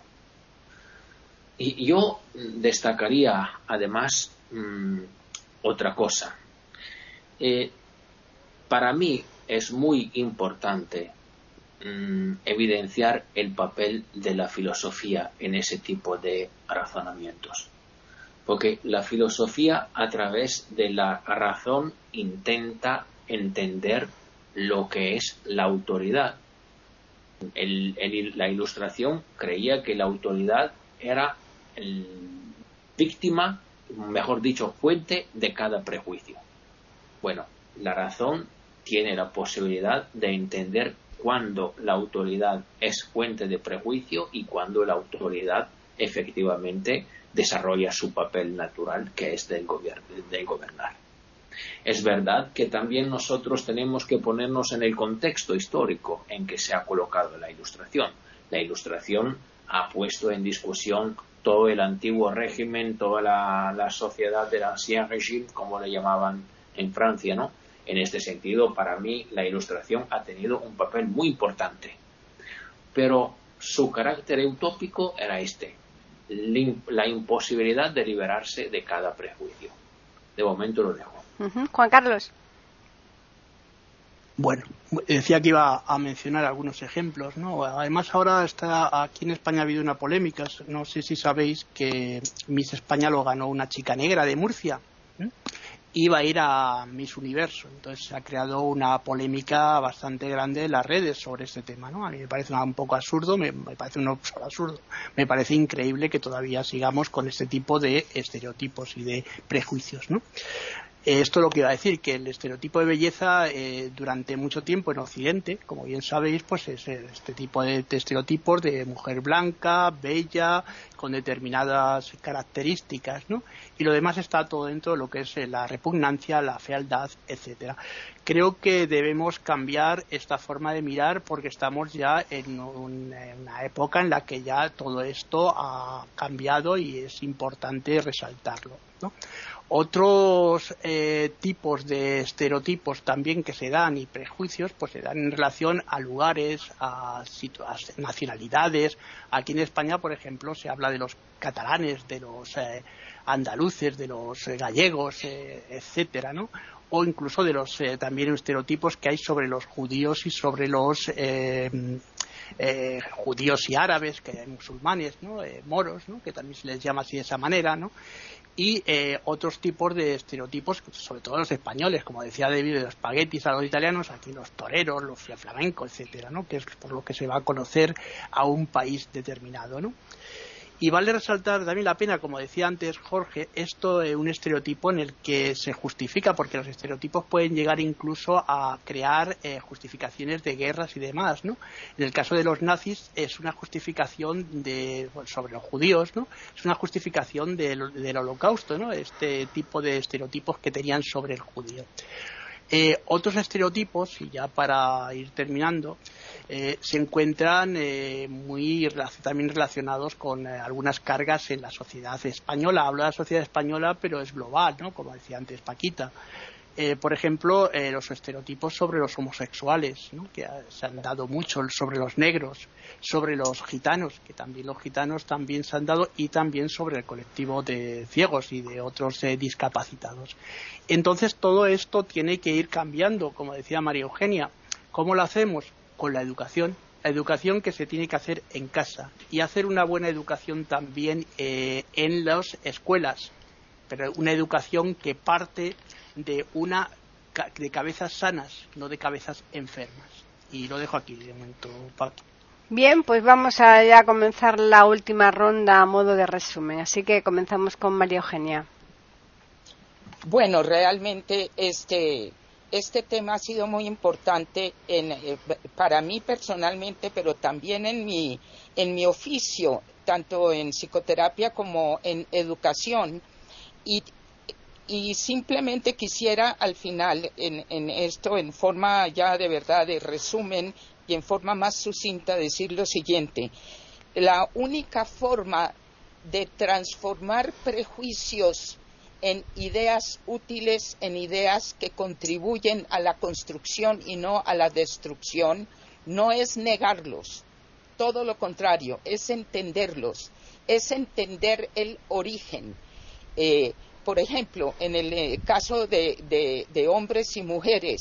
Y yo destacaría, además, mmm, otra cosa. Eh, para mí es muy importante mmm, evidenciar el papel de la filosofía en ese tipo de razonamientos. Porque la filosofía, a través de la razón, intenta entender lo que es la autoridad. El, el, la Ilustración creía que la autoridad era el, víctima, mejor dicho, fuente de cada prejuicio. Bueno, la razón tiene la posibilidad de entender cuándo la autoridad es fuente de prejuicio y cuándo la autoridad efectivamente desarrolla su papel natural, que es del, gobier- del gobernar. Es verdad que también nosotros tenemos que ponernos en el contexto histórico en que se ha colocado la Ilustración. La Ilustración ha puesto en discusión todo el antiguo régimen, toda la, la sociedad del Ancien Régime, como le llamaban en Francia, ¿no? En este sentido, para mí, la Ilustración ha tenido un papel muy importante. Pero su carácter utópico era este, la imposibilidad de liberarse de cada prejuicio. De momento lo dejo. Uh-huh. Juan Carlos. Bueno, decía que iba a mencionar algunos ejemplos, ¿no? Además, ahora está aquí en España ha habido una polémica. No sé si sabéis que Miss España lo ganó una chica negra de Murcia. ¿eh? Iba a ir a Miss Universo. Entonces se ha creado una polémica bastante grande en las redes sobre este tema, ¿no? A mí me parece un poco absurdo, me, me parece un absurdo. Me parece increíble que todavía sigamos con este tipo de estereotipos y de prejuicios, ¿no? Esto es lo que iba a decir, que el estereotipo de belleza eh, durante mucho tiempo en Occidente, como bien sabéis, pues es este tipo de, de estereotipos de mujer blanca, bella, con determinadas características, ¿no? Y lo demás está todo dentro de lo que es la repugnancia, la fealdad, etcétera. Creo que debemos cambiar esta forma de mirar porque estamos ya en, un, en una época en la que ya todo esto ha cambiado y es importante resaltarlo, ¿no? Otros eh, tipos de estereotipos también que se dan y prejuicios pues se dan en relación a lugares, a, situ- a nacionalidades. Aquí en España, por ejemplo, se habla de los catalanes, de los eh, andaluces, de los eh, gallegos, eh, etcétera, ¿no? O incluso de los eh, también estereotipos que hay sobre los judíos y sobre los eh, eh, judíos y árabes, que hay musulmanes, ¿no? Eh, moros, ¿no? Que también se les llama así de esa manera, ¿no? Y eh, otros tipos de estereotipos, sobre todo los españoles, como decía David, de los espaguetis a los italianos, aquí los toreros, los flamencos, etcétera, ¿no? Que es por lo que se va a conocer a un país determinado, ¿no? Y vale resaltar también la pena, como decía antes Jorge, esto es un estereotipo en el que se justifica, porque los estereotipos pueden llegar incluso a crear eh, justificaciones de guerras y demás, ¿no? En el caso de los nazis es una justificación de, bueno, sobre los judíos, ¿no? Es una justificación del, del holocausto, ¿no? Este tipo de estereotipos que tenían sobre el judío. Eh, otros estereotipos, y ya para ir terminando, eh, se encuentran eh, muy también relacionados con eh, algunas cargas en la sociedad española. Hablo de la sociedad española, pero es global, ¿no? Como decía antes Paquita. Eh, por ejemplo, eh, los estereotipos sobre los homosexuales, ¿no? Que se han dado mucho, sobre los negros, sobre los gitanos, que también los gitanos también se han dado, y también sobre el colectivo de ciegos y de otros eh, discapacitados. Entonces todo esto tiene que ir cambiando, como decía María Eugenia. ¿Cómo lo hacemos? Con la educación. La educación que se tiene que hacer en casa y hacer una buena educación también eh, en las escuelas, pero una educación que parte de una de cabezas sanas, no de cabezas enfermas. Y lo dejo aquí de momento, Paqui. Bien, pues vamos a ya comenzar la última ronda a modo de resumen. Así que comenzamos con María Eugenia. Bueno, realmente este este tema ha sido muy importante en, eh, para mí personalmente, pero también en mi en mi oficio, tanto en psicoterapia como en educación. Y Y simplemente quisiera al final, en, en esto, en forma ya de verdad de resumen y en forma más sucinta, decir lo siguiente. La única forma de transformar prejuicios en ideas útiles, en ideas que contribuyen a la construcción y no a la destrucción, no es negarlos. Todo lo contrario, es entenderlos, es entender el origen. Eh, Por ejemplo, en el eh, caso de, de, de hombres y mujeres,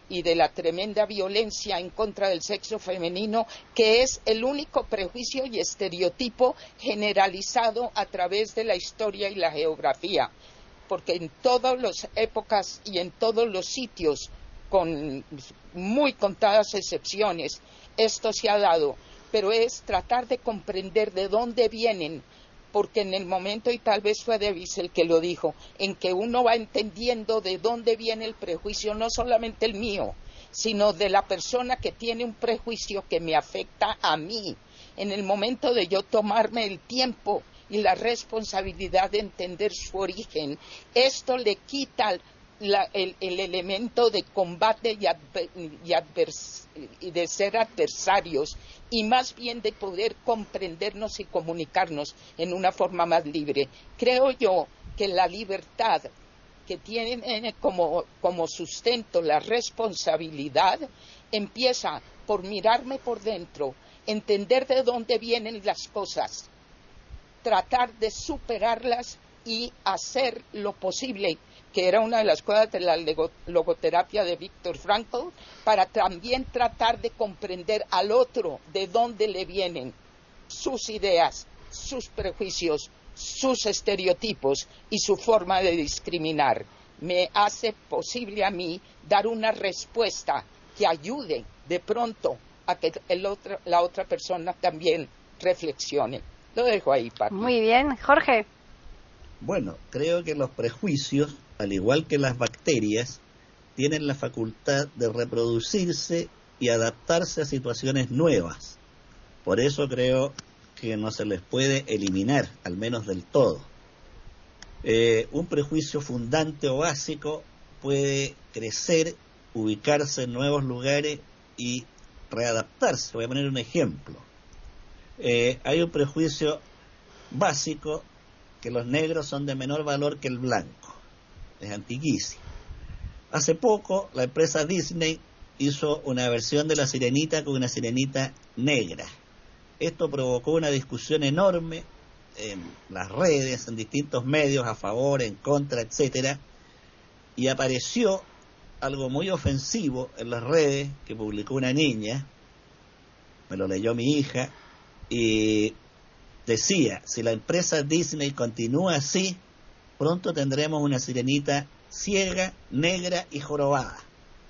y de la tremenda violencia en contra del sexo femenino, que es el único prejuicio y estereotipo generalizado a través de la historia y la geografía, porque en todas las épocas y en todos los sitios, con muy contadas excepciones, esto se ha dado, pero es tratar de comprender de dónde vienen, porque en el momento, y tal vez fue Davis el que lo dijo, en que uno va entendiendo de dónde viene el prejuicio, no solamente el mío, sino de la persona que tiene un prejuicio que me afecta a mí, en el momento de yo tomarme el tiempo y la responsabilidad de entender su origen, esto le quita la, el, el elemento de combate y, adver, y, advers, y de ser adversarios, y más bien de poder comprendernos y comunicarnos en una forma más libre. Creo yo que la libertad que tiene como, como sustento la responsabilidad empieza por mirarme por dentro, entender de dónde vienen las cosas, tratar de superarlas y hacer lo posible, que era una de las cosas de la logoterapia de Viktor Frankl, para también tratar de comprender al otro de dónde le vienen sus ideas, sus prejuicios, sus estereotipos y su forma de discriminar. Me hace posible a mí dar una respuesta que ayude de pronto a que el otro, la otra persona también reflexione. Lo dejo ahí, Pati. Muy bien, Jorge. Bueno, creo que los prejuicios, al igual que las bacterias, tienen la facultad de reproducirse y adaptarse a situaciones nuevas. Por eso creo que no se les puede eliminar, al menos del todo. Eh, un prejuicio fundante o básico puede crecer, ubicarse en nuevos lugares y readaptarse. Voy a poner un ejemplo. Eh, hay un prejuicio básico que los negros son de menor valor que el blanco. Es antiquísimo. Hace poco la empresa Disney hizo una versión de la sirenita con una sirenita negra. Esto provocó una discusión enorme en las redes, en distintos medios, a favor, en contra, etcétera, y apareció algo muy ofensivo en las redes que publicó una niña, me lo leyó mi hija, y decía: si la empresa Disney continúa así, pronto tendremos una sirenita ciega, negra y jorobada.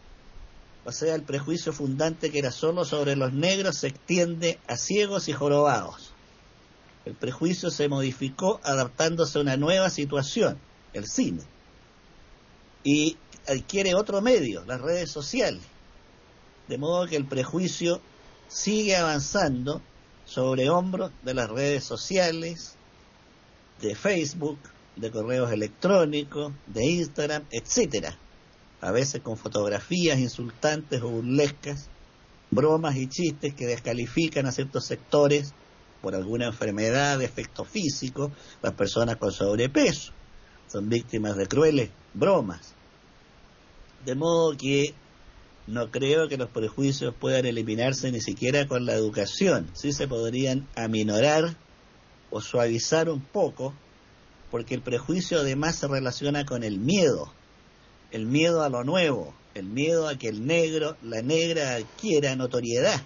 O sea, el prejuicio fundante que era solo sobre los negros se extiende a ciegos y jorobados. El prejuicio se modificó adaptándose a una nueva situación, el cine, y adquiere otro medio, las redes sociales. De modo que el prejuicio sigue avanzando sobre hombros de las redes sociales, de Facebook, de correos electrónicos, de Instagram, etcétera. A veces con fotografías insultantes o burlescas, bromas y chistes que descalifican a ciertos sectores por alguna enfermedad, defecto físico. Las personas con sobrepeso son víctimas de crueles bromas. De modo que no creo que los prejuicios puedan eliminarse ni siquiera con la educación. Sí se podrían aminorar o suavizar un poco, porque el prejuicio además se relaciona con el miedo, el miedo a lo nuevo, el miedo a que el negro, la negra adquiera notoriedad.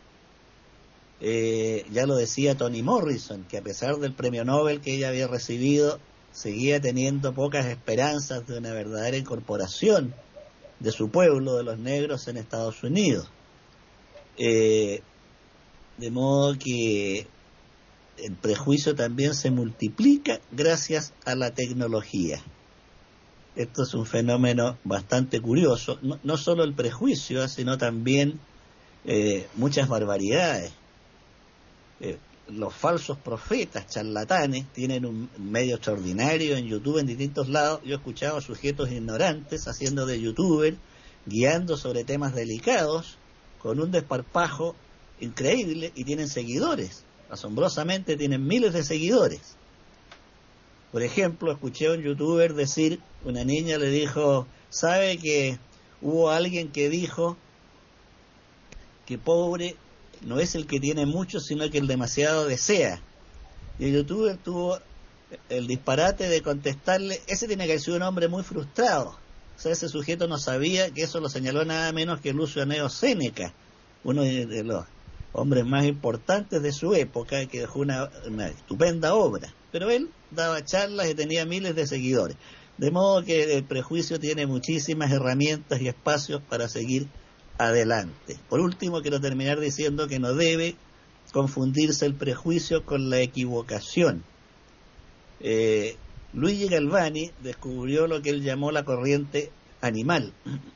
Eh, ya lo decía Toni Morrison, que a pesar del premio Nobel que ella había recibido, seguía teniendo pocas esperanzas de una verdadera incorporación de su pueblo, de los negros, en Estados Unidos. Eh, de modo que el prejuicio también se multiplica gracias a la tecnología. Esto es un fenómeno bastante curioso, no, no solo el prejuicio, sino también eh, muchas barbaridades. Eh, los falsos profetas, charlatanes, tienen un medio extraordinario en YouTube, en distintos lados. Yo he escuchado a sujetos ignorantes haciendo de youtuber, guiando sobre temas delicados, con un desparpajo increíble, y tienen seguidores. Asombrosamente tienen miles de seguidores. Por ejemplo, escuché a un youtuber decir, una niña le dijo, ¿sabe que hubo alguien que dijo que pobre no es el que tiene mucho, sino que el demasiado desea? Y el youtuber tuvo el disparate de contestarle, ese tiene que ser un hombre muy frustrado. O sea, ese sujeto no sabía que eso lo señaló nada menos que Lucio Anneo Séneca, uno de los hombres más importantes de su época, que dejó una, una estupenda obra. Pero él daba charlas y tenía miles de seguidores. De modo que el prejuicio tiene muchísimas herramientas y espacios para seguir adelante. Por último, quiero terminar diciendo que no debe confundirse el prejuicio con la equivocación. Eh, Luigi Galvani descubrió lo que él llamó la corriente animal,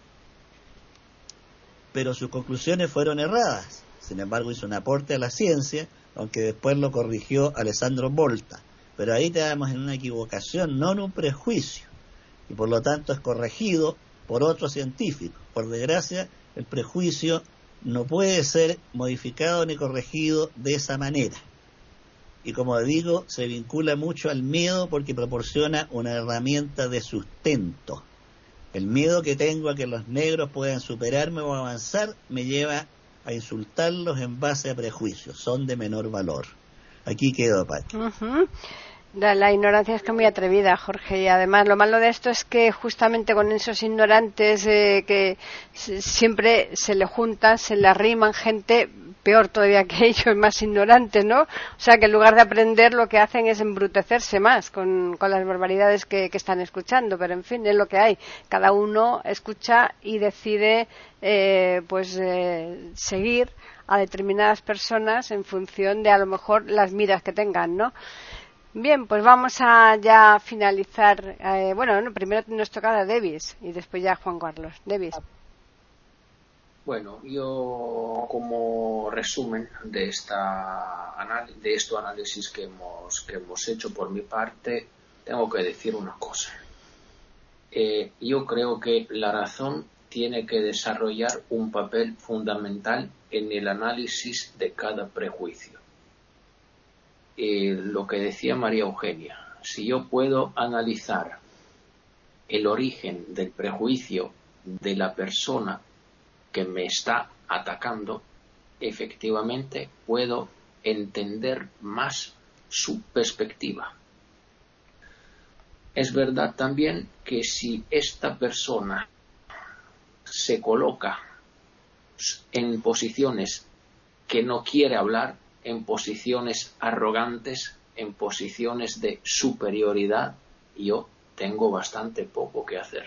pero sus conclusiones fueron erradas. Sin embargo, hizo un aporte a la ciencia, aunque después lo corrigió Alessandro Volta. Pero ahí tenemos en una equivocación, no en un prejuicio, y por lo tanto es corregido por otro científico. Por desgracia, el prejuicio no puede ser modificado ni corregido de esa manera. Y como digo, se vincula mucho al miedo porque proporciona una herramienta de sustento. El miedo que tengo a que los negros puedan superarme o avanzar me lleva a insultarlos en base a prejuicios. Son de menor valor. Aquí quedo, Pati. Uh-huh. La, la ignorancia es que es muy atrevida, Jorge, y además lo malo de esto es que justamente con esos ignorantes eh, que se, siempre se le juntan, se le arriman gente peor todavía que ellos, más ignorantes, ¿no? O sea, que en lugar de aprender lo que hacen es embrutecerse más con, con las barbaridades que, que están escuchando, pero en fin, es lo que hay. Cada uno escucha y decide eh, pues eh, seguir a determinadas personas en función de a lo mejor las miras que tengan, ¿no? Bien, pues vamos a ya finalizar. Eh, bueno, no, primero nos toca a Davis y después ya Juan Carlos. Davis. Bueno, yo como resumen de esta de este análisis que hemos que hemos hecho por mi parte, tengo que decir una cosa. Eh, yo creo que la razón tiene que desarrollar un papel fundamental en el análisis de cada prejuicio. Eh, lo que decía María Eugenia, si yo puedo analizar el origen del prejuicio de la persona que me está atacando, efectivamente puedo entender más su perspectiva. Es verdad también que si esta persona se coloca en posiciones que no quiere hablar, en posiciones arrogantes, en posiciones de superioridad, yo tengo bastante poco que hacer.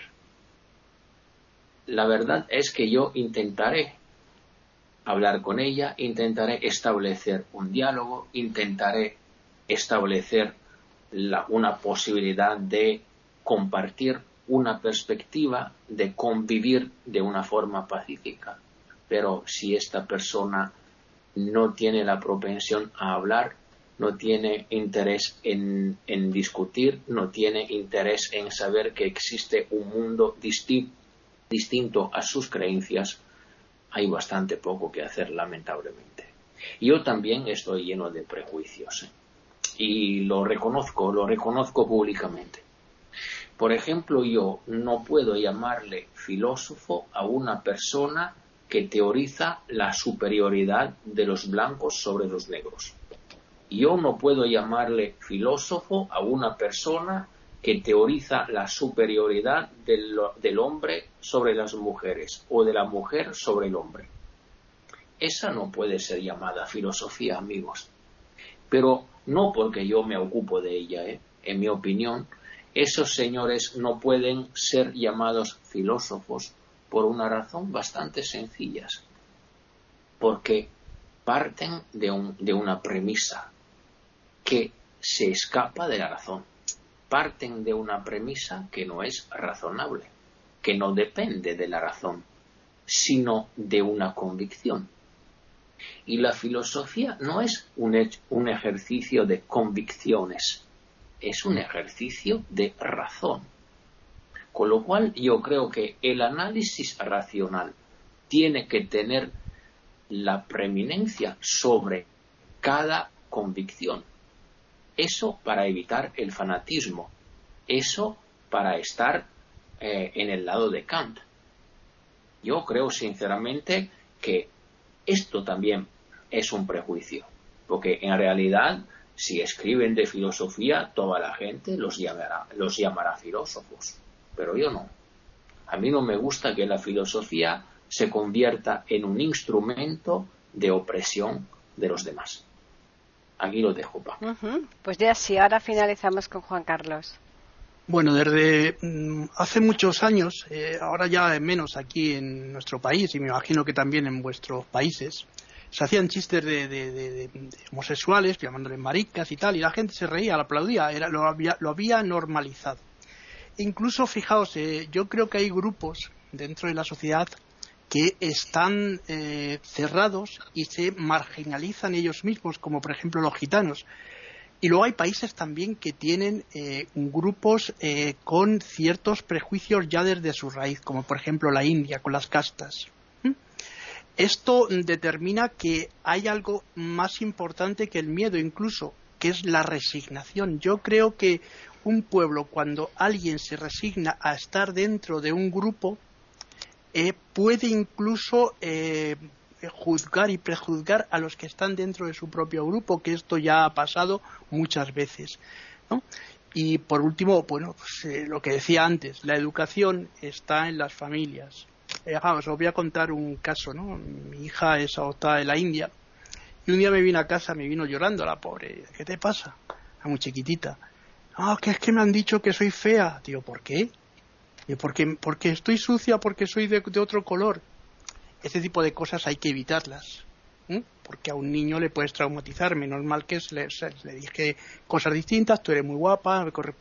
La verdad es que yo intentaré hablar con ella, intentaré establecer un diálogo, intentaré establecer la, una posibilidad de compartir una perspectiva, de convivir de una forma pacífica. Pero si esta persona no tiene la propensión a hablar, no tiene interés en, en discutir, no tiene interés en saber que existe un mundo distinto, distinto a sus creencias, hay bastante poco que hacer, lamentablemente. Yo también estoy lleno de prejuicios, ¿eh? Y lo reconozco, lo reconozco públicamente. Por ejemplo, yo no puedo llamarle filósofo a una persona que teoriza la superioridad de los blancos sobre los negros. Yo no puedo llamarle filósofo a una persona que teoriza la superioridad del, del hombre sobre las mujeres o de la mujer sobre el hombre. Esa no puede ser llamada filosofía, amigos. Pero no porque yo me ocupo de ella, ¿eh? En mi opinión, esos señores no pueden ser llamados filósofos por una razón bastante sencilla. Porque parten de, un, de una premisa que se escapa de la razón. Parten de una premisa que no es razonable, que no depende de la razón, sino de una convicción. Y la filosofía no es un, un ejercicio de convicciones, es un ejercicio de razón. Con lo cual yo creo que el análisis racional tiene que tener la preeminencia sobre cada convicción. Eso para evitar el fanatismo, eso para estar eh, en el lado de Kant. Yo creo sinceramente que esto también es un prejuicio, porque en realidad si escriben de filosofía toda la gente los llamará, los llamará filósofos, pero yo no. A mí no me gusta que la filosofía se convierta en un instrumento de opresión de los demás. Aquí lo dejo, Pa. Uh-huh. Pues ya sí, ahora finalizamos con Juan Carlos. Bueno, desde mm, hace muchos años, eh, ahora ya menos aquí en nuestro país, y me imagino que también en vuestros países, se hacían chistes de, de, de, de, de homosexuales, llamándoles maricas y tal, y la gente se reía, lo aplaudía, era, lo, había, lo había normalizado. Incluso, fijaos, eh, yo creo que hay grupos dentro de la sociedad que están eh, cerrados y se marginalizan ellos mismos, como por ejemplo los gitanos. Y luego hay países también que tienen eh, grupos eh, con ciertos prejuicios ya desde su raíz, como por ejemplo la India, con las castas. ¿Mm? Esto determina que hay algo más importante que el miedo incluso, que es la resignación. Yo creo que un pueblo, cuando alguien se resigna a estar dentro de un grupo, eh, puede incluso eh, juzgar y prejuzgar a los que están dentro de su propio grupo, que esto ya ha pasado muchas veces, ¿no? Y por último, bueno, pues, eh, lo que decía antes, la educación está en las familias. Eh, os voy a contar un caso, ¿no? Mi hija es adoptada de la India y un día me vino a casa, me vino llorando la pobre. ¿Qué te pasa? Era muy chiquitita. Ah, que es que me han dicho que soy fea. Digo, ¿por qué? Digo, porque, porque estoy sucia, porque soy de, de otro color. Este tipo de cosas hay que evitarlas, ¿eh? Porque a un niño le puedes traumatizar. Menos mal que le, le dije cosas distintas, tú eres muy guapa,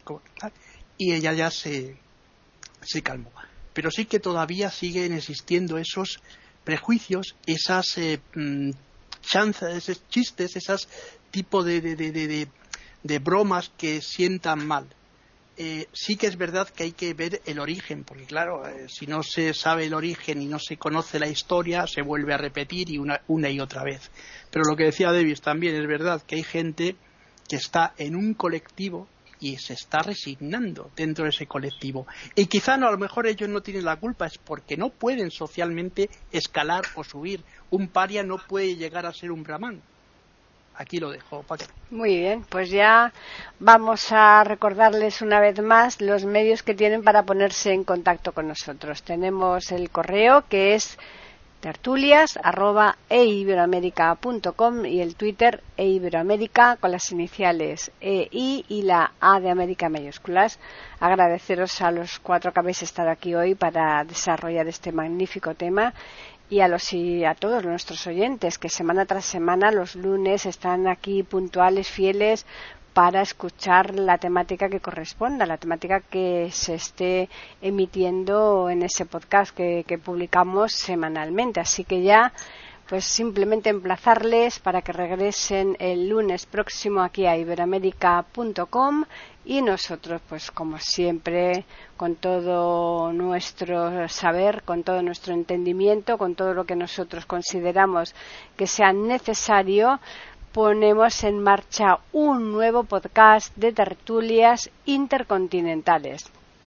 y ella ya se, se calmó. Pero sí que todavía siguen existiendo esos prejuicios, esas eh, chanzas, esos chistes, esos tipos de, de, de, de, de bromas que sientan mal. Eh, sí que es verdad que hay que ver el origen, porque claro, eh, si no se sabe el origen y no se conoce la historia, se vuelve a repetir y una, una y otra vez. Pero lo que decía Davis también es verdad, que hay gente que está en un colectivo y se está resignando dentro de ese colectivo. Y quizá no, a lo mejor ellos no tienen la culpa, es porque no pueden socialmente escalar o subir. Un paria no puede llegar a ser un brahman. Aquí lo dejo, Paco. Muy bien, pues ya vamos a recordarles una vez más los medios que tienen para ponerse en contacto con nosotros. Tenemos el correo, que es tertulias arroba e iberoamerica punto com, y el Twitter eiberoamerica con las iniciales E I y la A de América mayúsculas. Agradeceros a los cuatro que habéis estado aquí hoy para desarrollar este magnífico tema. Y a los y a todos nuestros oyentes que semana tras semana los lunes están aquí puntuales, fieles, para escuchar la temática que corresponda, la temática que se esté emitiendo en ese podcast que, que publicamos semanalmente. Así que ya, pues simplemente emplazarles para que regresen el lunes próximo aquí a iberoamerica punto com, y nosotros, pues como siempre, con todo nuestro saber, con todo nuestro entendimiento, con todo lo que nosotros consideramos que sea necesario, ponemos en marcha un nuevo podcast de tertulias intercontinentales.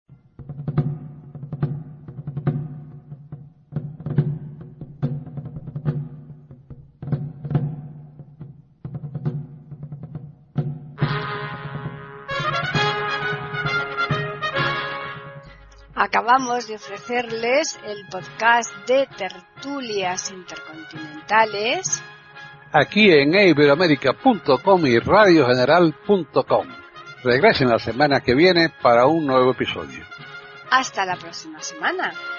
Acabamos de ofrecerles el podcast de tertulias intercontinentales aquí en e iberoamerica punto com y radio general punto com. Regresen la semana que viene para un nuevo episodio. Hasta la próxima semana.